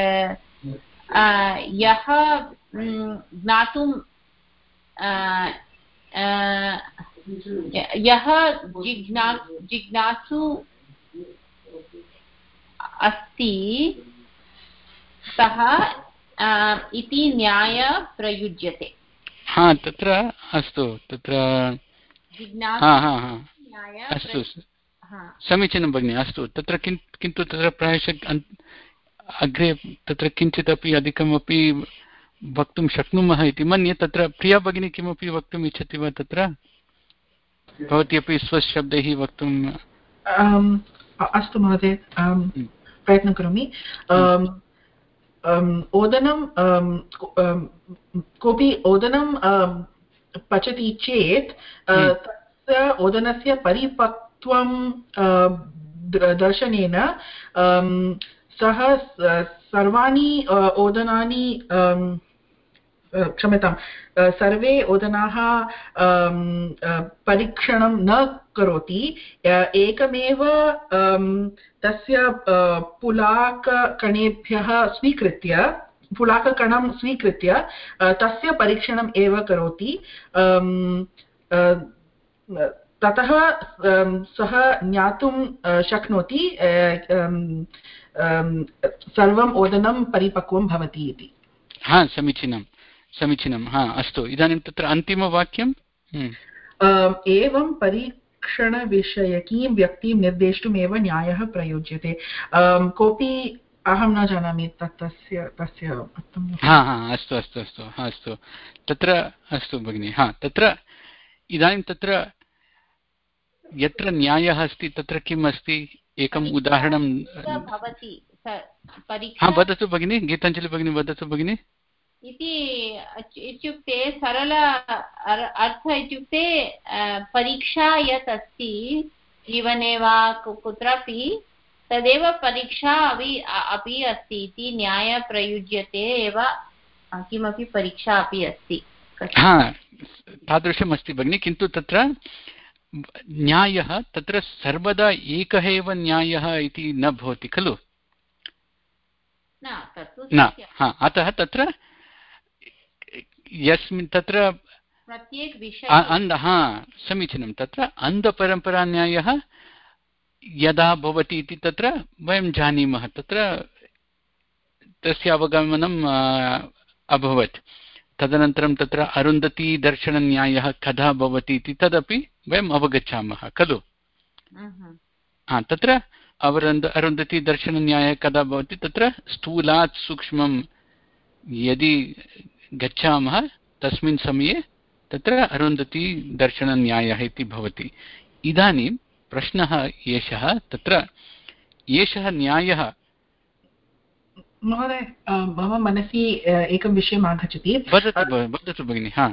यः ज्ञातुं यः जिज्ञा जिज्ञासु अस्ति सः इति न्यायः प्रयुज्यते। हा तत्र अस्तु, तत्र हा हा हा अस्तु समीचीनं भगिनि। अस्तु, तत्र किं किन्तु तत्र प्रायशः अग्रे तत्र किञ्चिदपि अधिकमपि वक्तुं शक्नुमः इति मन्ये। तत्र प्रिया भगिनी किमपि वक्तुम् इच्छति वा? तत्र भवती अपि स्वशब्दैः वक्तुं। अस्तु महोदय, प्रयत्नं करोमि। ओदनं कोऽपि ओदनं पचति चेत् तस्य ओदनस्य परिपक्वं दर्शनेन सः सर्वाणि ओदनानि क्षम्यतां सर्वे ओदनाः परीक्षणं न करोति, एकमेव तस्य पुलाककणेभ्यः स्वीकृत्य पुलाककणं स्वीकृत्य तस्य परीक्षणम् एव करोति। ततः सः ज्ञातुं शक्नोति सर्वम् ओदनं परिपक्वं भवति इति। हा समीचीनं समीचीनं। हा अस्तु, इदानीं तत्र अन्तिमवाक्यं एवं परीक्षणविषयकीं व्यक्तिं निर्देष्टुमेव न्यायः प्रयुज्यते। कोऽपि अहं न जानामि तत् तस्य तस्य हा हा अस्तु अस्तु अस्तु हा अस्तु तत्र अस्तु भगिनि। हा तत्र इदानीं तत्र यत्र न्यायः अस्ति तत्र किम् अस्ति एकम् उदाहरणं भवति। हा वदतु भगिनि, गीताञ्जलि भगिनी वदतु भगिनि। इति इत्युक्ते सरल अर्थ इत्युक्ते परीक्षा यत् अस्ति जीवने वा कुत्रापि तदेव परीक्षा अपि अपि अस्ति इति न्याय प्रयुज्यते एव। किमपि परीक्षा अपि अस्ति। हा तादृशम् अस्ति भगिनि, किन्तु तत्र न्यायः तत्र सर्वदा एकः एव न्यायः इति न भवति खलु। न हा अतः तत्र यस्मिन् तत्र हा समीचीनं तत्र अन्धपरम्परान्यायः यदा भवति इति तत्र वयं जानीमः, तत्र तस्य अवगमनम् अभवत्। तदनन्तरं तत्र अरुन्धतीदर्शनन्यायः कदा भवति इति तदपि वयम् अवगच्छामः खलु। हा तत्र अवरुन्ध अरुन्धतीदर्शनन्यायः कदा भवति, तत्र स्थूलात् सूक्ष्मं यदि गच्छामः तस्मिन् समये तत्र अरुन्धतीदर्शनन्यायः इति भवति। इदानीं प्रश्नः एषः, तत्र एषः न्यायः महोदय मम मनसि एकं विषयम् आगच्छति। वदतु वदतु भगिनि। हा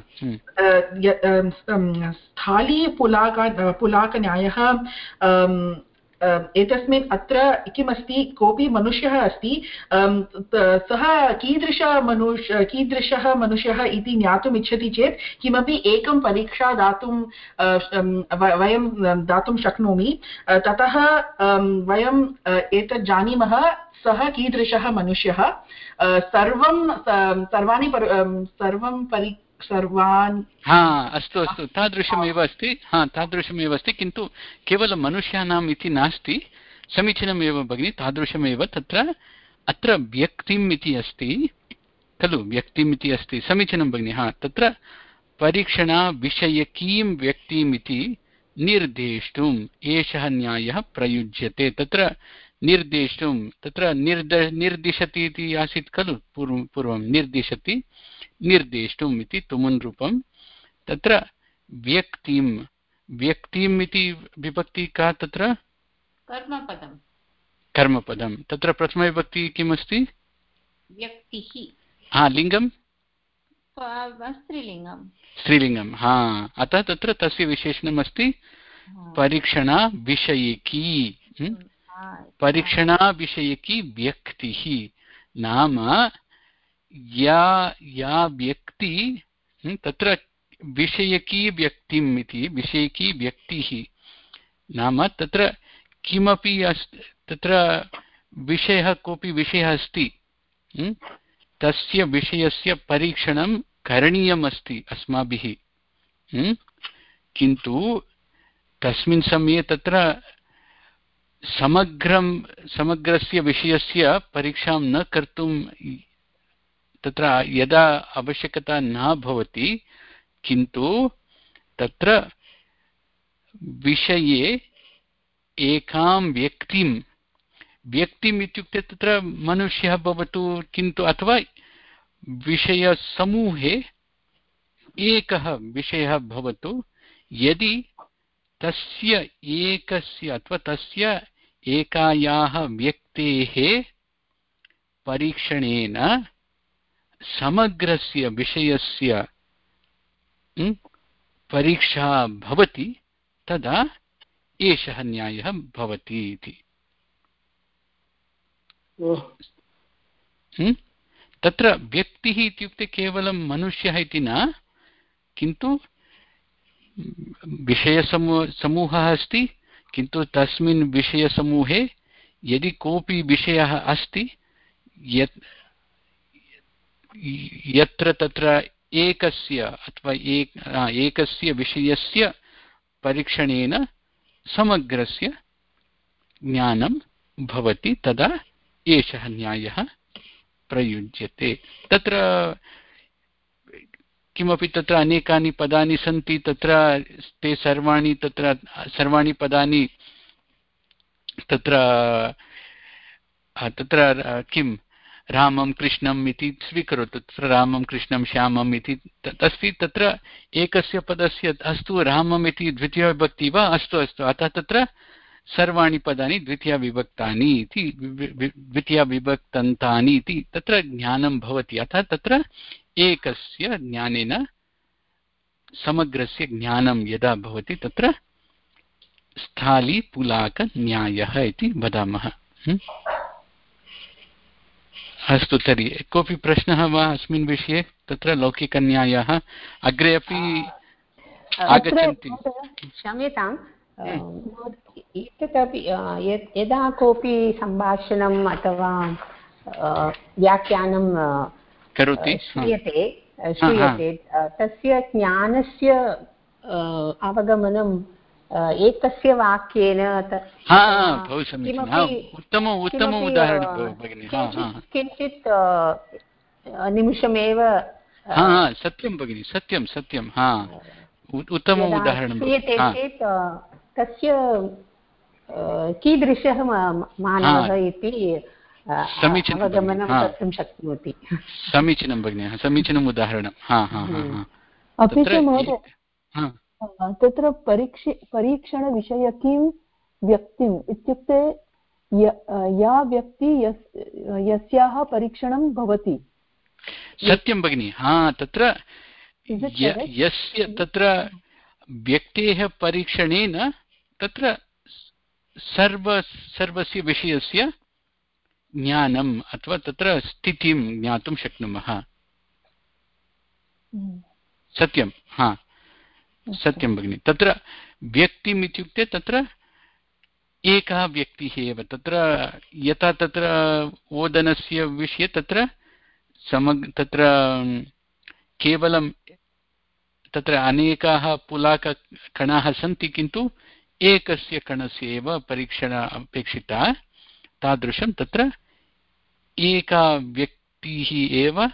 स्थाली पुलाक पुलाकन्यायः एतस्मिन् अत्र किमस्ति कोऽपि मनुष्यः अस्ति सः कीदृशमनुष्य कीदृशः मनुष्यः इति ज्ञातुम् इच्छति चेत् किमपि एकं परीक्षा दातुं वयं दातुं शक्नोमि ततः वयम् एतत् जानीमः सः कीदृशः मनुष्यः सर्वं सर्वाणि सर्वं परि सर्वान् हा अस्तु अस्तु तादृशमेव अस्ति हा तादृशमेव अस्ति किन्तु केवलं मनुष्याणाम् इति नास्ति समीचीनमेव भगिनि तादृशमेव तत्र अत्र व्यक्तिम् इति अस्ति खलु व्यक्तिम् इति अस्ति समीचीनं भगिनि हा तत्र परीक्षणाविषयकीं व्यक्तिम् इति निर्देष्टुम् एषः न्यायः प्रयुज्यते तत्र निर्देष्टुं तत्र निर्द निर्दिशति इति आसीत् खलु पूर्वं पूर्वं निर्दिशति निर्देष्टुम् इति तुमुन् रूपं तत्र व्यक्तिं व्यक्तिम् इति विभक्ति का तत्र कर्मपदं कर्मपदं तत्र प्रथमविभक्ति किम् अस्ति व्यक्तिः हा लिङ्गं स्त्रीलिङ्गं स्त्रीलिङ्गं हा अतः तत्र तस्य विशेषणम् अस्ति परीक्षणाविषयिकी परीक्षणाविषयिकी व्यक्तिः नाम या या व्यक्ति तत्र विषयकी व्यक्तिम् इति विषयकी व्यक्तिः नाम तत्र किमपि अस्ति तत्र विषयः कोऽपि विषयः अस्ति तस्य विषयस्य परीक्षणं करणीयम् अस्ति अस्माभिः किन्तु तस्मिन् समये तत्र समग्रं समग्रस्य विषयस्य परीक्षां न कर्तुं तत्र यदा आवश्यकता न भवति किन्तु तत्र विषये एकां व्यक्तिं व्यक्तिम् इत्युक्ते तत्र मनुष्यः भवतु किन्तु अथवा विषयसमूहे एकः विषयः भवतु यदि तस्य एकस्य अथवा तस्य एकायाः व्यक्तेः परीक्षणेन समग्रस्य विषयस्य परीक्षा भवति तदा एषः न्यायः भवति इति तत्र व्यक्तिः इत्युक्ते केवलं मनुष्यः इति न किन्तु विषयसमूह समूहः अस्ति किन्तु तस्मिन् विषयसमूहे यदि कोऽपि विषयः अस्ति यत् यत्र तत्र एकस्य अथवा एक एकस्य विषयस्य परीक्षणेन समग्रस्य ज्ञानं भवति तदा एषः न्यायः प्रयुज्यते तत्र किमपि तत्र अनेकानि पदानि सन्ति तत्र ते सर्वाणि तत्र सर्वाणि पदानि तत्र तत्र किं रामं कृष्णम् इति स्वीकरोतु तत्र रामं कृष्णं श्यामम् इति अस्ति तत्र एकस्य पदस्य अस्तु रामम् इति द्वितीयविभक्ति वा अस्तु अस्तु अतः तत्र सर्वाणि पदानि द्वितीयविभक्तानि इति द्वितीयविभक्तन्तानि इति तत्र ज्ञानं भवति अतः तत्र एकस्य ज्ञानेन समग्रस्य ज्ञानं यदा भवति तत्र स्थालीपुलाकन्यायः इति वदामः अस्तु तर्हि कोऽपि प्रश्नः वा अस्मिन् विषये तत्र लौकिकन्यायः अग्रे अपि आगच्छन्ति क्षम्यताम् एतदपि यदा कोऽपि सम्भाषणम् अथवा व्याख्यानं करोति श्रूयते श्रूयते तस्य ज्ञानस्य अवगमनं एकस्य वाक्येन बहु समीचीनम् उत्तम उत्तम उदाहरणं भगिनि किञ्चित् निमिषमेव सत्यं भगिनि सत्यं सत्यं हा उत्तमम् उदाहरणं क्रियते चेत् तस्य कीदृशः मानवः इति अवगमनं कर्तुं शक्नोति समीचीनं भगिनि समीचीनम् उदाहरणं हा हा हा अपि च महोदय तत्र परीक्षि परीक्षणविषयकीं व्यक्तिम् इत्युक्ते या व्यक्ति यस्याः परीक्षणं भवति सत्यं भगिनि हा तत्र यस्य तत्र व्यक्तेः परीक्षणेन तत्र सर्व सर्वस्य विषयस्य ज्ञानम् अथवा तत्र स्थितिं ज्ञातुं शक्नुमः। सत्यं, हा सत्यं भगिनि। तत्र व्यक्तिम् इत्युक्ते तत्र एकः व्यक्तिः एव। तत्र यथा तत्र ओदनस्य विषये तत्र समग्र तत्र केवलं तत्र अनेकाः पुलाककणाः सन्ति, किन्तु एकस्य कणस्य एव परीक्षणा अपेक्षिता। तादृशं तत्र एका व्यक्तिः एव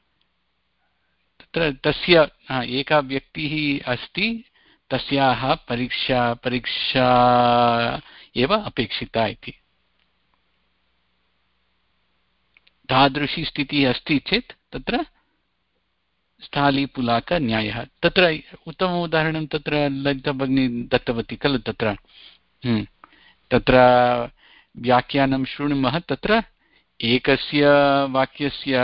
तत्र तस्य एका व्यक्तिः अस्ति, तस्याः परीक्षा परीक्षा एव अपेक्षिता इति। तादृशी स्थितिः अस्ति चेत् तत्र स्थालीपुलाकन्यायः। तत्र उत्तमम् उदाहरणं तत्र ललिता भगिनी दत्तवती खलु। तत्र तत्र व्याख्यानं शृणुमः, तत्र एकस्य वाक्यस्य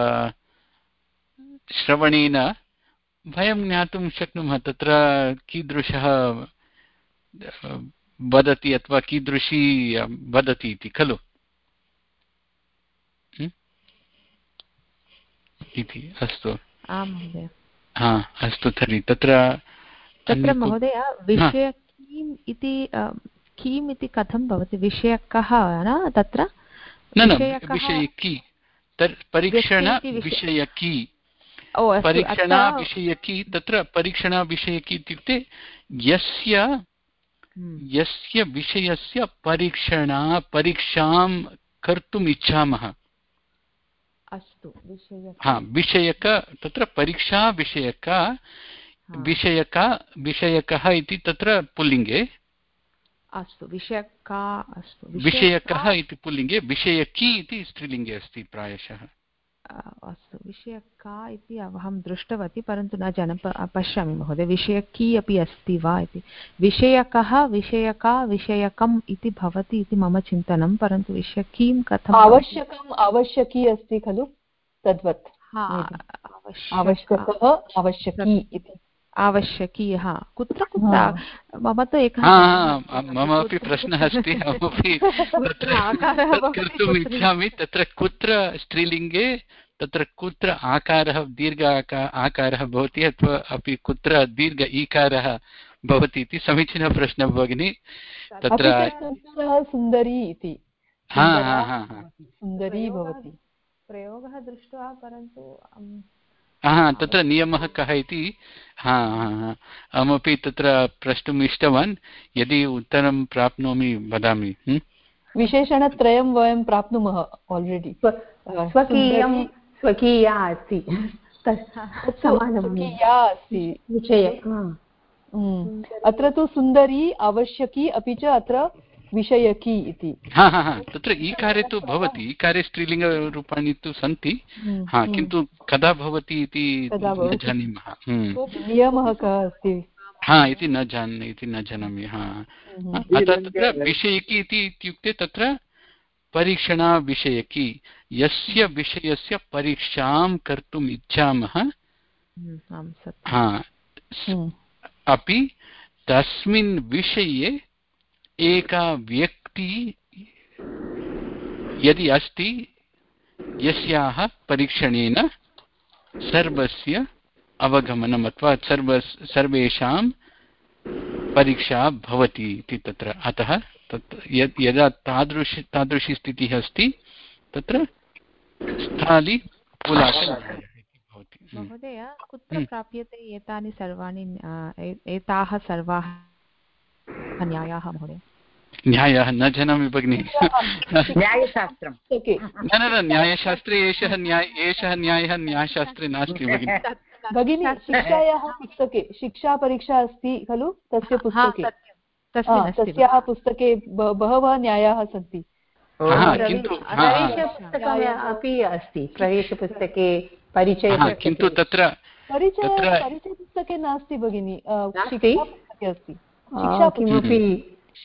श्रवणेन वयं ज्ञातुं शक्नुमः तत्र कीदृशः वदति अथवा कीदृशी वदति इति खलु इति। अस्तु, हा अस्तु तर्हि तत्र तत्र महोदय विषय किम् इति किम् इति कथं भवति? विषयकः न तत्र? न न विषयकी, परीक्षणविषयकी, परीक्षणाविषयकी। तत्र परीक्षणाविषयकी इत्युक्ते यस्य यस्य विषयस्य परीक्षणा परीक्षां कर्तुम् इच्छामः। अस्तु, हा विषयक, तत्र परीक्षा विषयक विषयक विषयकः इति तत्र पुल्लिङ्गे। अस्तु, विषयका, अस्तु विषयकः इति पुल्लिङ्गे, विषयकी इति स्त्रीलिङ्गे अस्ति प्रायशः। अस्तु, विषयका इति अहं दृष्टवती, परन्तु न जानं, पश्यामि महोदय विषयकी अपि अस्ति वा इति। विषयकः विषयका विषयकम् इति भवति इति मम चिन्तनं, परन्तु विषयकीं कथम्? आवश्यकम् आवश्यकी अस्ति खलु, तद्वत् आवश्यकः आवश्यकी इति। आवश्यकी, हा कुत्र कुत्र मम तु एकः मम अपि प्रश्नः अस्ति, अहमपि कर्तुम् इच्छामि। तत्र कुत्र स्त्रीलिङ्गे तत्र कुत्र आकारः दीर्घ आकारः भवति अथवा अपि कुत्र दीर्घ ईकारः भवति इति समीचीनः प्रश्नः भगिनी। तत्र सुन्दरी इति सुन्दरी भवति प्रयोगः दृष्ट्वा, परन्तु हा तत्र नियमः कः इति हा अहमपि तत्र प्रष्टुम् इष्टवान्। यदि उत्तरं प्राप्नोमि वदामि। विशेषणत्रयं वयं प्राप्नुमः आल्रेडि। स्वकीयं स्वकीया अस्ति, स्वकीया अस्ति विषय। अत्र तु सुन्दरी आवश्यकी, अपि च अत्र विषयकी इति। हा हा हा तत्र ईकारे तु भवति, ईकारे स्त्रीलिङ्गरूपाणि तु सन्ति, हा किन्तु कदा भवति इति न जानीमः। नियमः कः अस्ति हा इति न जान इति न जानामि। हा अतः तत्र विषयकी इति इत्युक्ते तत्र परीक्षणाविषयकी, यस्य विषयस्य परीक्षां कर्तुम् इच्छामः, हा अपि तस्मिन् विषये एका व्यक्ति यदि अस्ति, यस्याः परीक्षणेन सर्वस्य अवगमनम् अथवा सर्व सर्वेषां परीक्षा भवति इति तत्र। अतः तत् यदा तादृश तादृशी स्थितिः अस्ति तत्र स्थाली पुलाकन्यायः इति भवति। महोदय कुत्र प्राप्यते एतानि सर्वाणि एताः सर्वाः न्यायाः महोदय? न्यायः न जानामि भगिनि। न्यायशास्त्रं न न न न्यायशास्त्रे एषः न्याय एषः न्यायः न्यायशास्त्रे नास्ति भगिनि। भगिनी शिक्षायाः पुस्तके शिक्षापरीक्षा अस्ति खलु, तस्य पुस्तके तस्याः पुस्तके बहवः न्यायाः सन्ति। प्रवेशपुस्तकम् अपि अस्ति, प्रवेशपुस्तके परिचय, किन्तु तत्र परिचय परिचयपुस्तके नास्ति भगिनि, शिक्षापुस्तके अस्ति। शिक्षा किमपि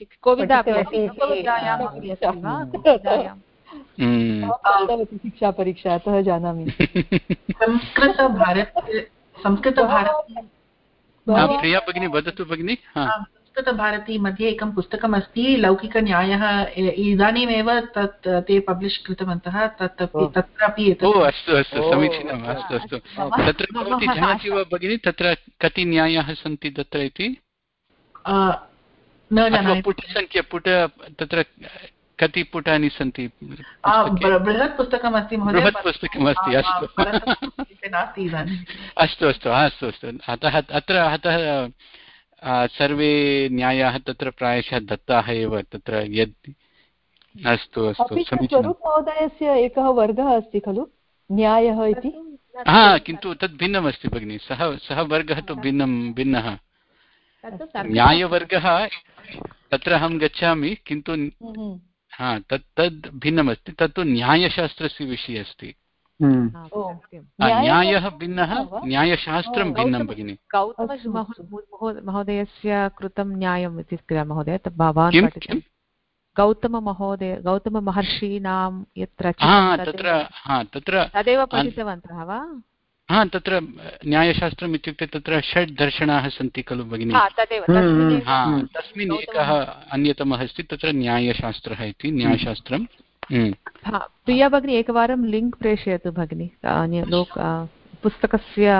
शिक्षापरीक्षा, अतः जानामि। संस्कृतभारत संस्कृतभारती प्रिया भगिनी वदतु भगिनि। संस्कृतभारती मध्ये एकं पुस्तकमस्ति लौकिकन्यायः इदानीमेव तत् ते पब्लिश् कृतवन्तः तत् तत्रापि ओ अस्तु अस्तु समीचीनम् अस्तु अस्तु तत्र भवती जानाति वा भगिनि तत्र कति न्यायाः सन्ति तत्र इति पुटसङ्ख्या पुट तत्र कति पुटानि सन्ति बृहत् पुस्तकमस्ति बृहत् पुस्तकमस्ति अस्तु अस्तु अस्तु अस्तु अस्तु अतः अत्र अतः सर्वे न्यायाः तत्र प्रायशः दत्ताः एव तत्र यद् अस्तु अस्तु समीचीनं स्वरूपमहोदयस्य एकः वर्गः अस्ति खलु न्यायः इति हा किन्तु तद् भिन्नमस्ति भगिनि सः सः वर्गः तु भिन्नं भिन्नः न्यायवर्गः तत्र अहं गच्छामि किन्तु हा तत् तद् भिन्नमस्ति तत्तु न्यायशास्त्रस्य विषये अस्ति न्यायः भिन्नः न्यायशास्त्रं भिन्नं भगिनि महोदयस्य कृतं न्यायम् इति किल महोदय भवान् गौतममहोदय गौतममहर्षीणां यत्र तत्र तत्र तदेव पठितवन्तः वा हा तत्र न्यायशास्त्रम् इत्युक्ते तत्र षड् दर्शनाः सन्ति खलु भगिनि हा तस्मिन् एकः अन्यतमः अस्ति तत्र न्यायशास्त्रः इति न्यायशास्त्रं प्रिया भगिनी एकवारं लिङ्क् प्रेषयतु भगिनि पुस्तकस्य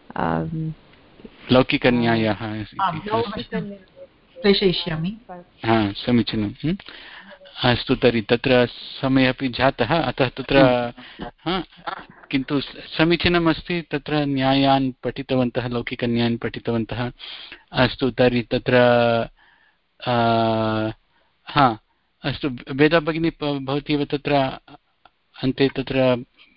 लौकिकन्यायः प्रेषयिष्यामि हा समीचीनम् अस्तु तर्हि तत्र समयः अपि जातः अतः तत्र किन्तु समीचीनम् अस्ति तत्र न्यायान् पठितवन्तः लौकिकन्यायान् पठितवन्तः अस्तु तर्हि तत्र हा अस्तु वेदा भगिनी भवती एव तत्र अन्ते तत्र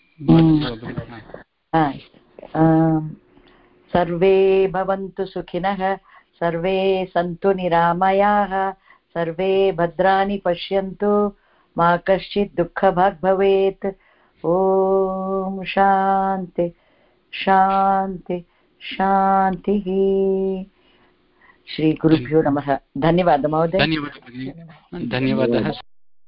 सर्वे भवन्तु सुखिनः सर्वे सन्तु निरामयाः सर्वे भद्राणि पश्यन्तु मा कश्चित् दुःखभाग् भवेत् ॐ शान्ति शान्ति शान्तिः श्रीगुरुभ्यो नमः धन्यवादः महोदय धन्यवादः धन्यवादः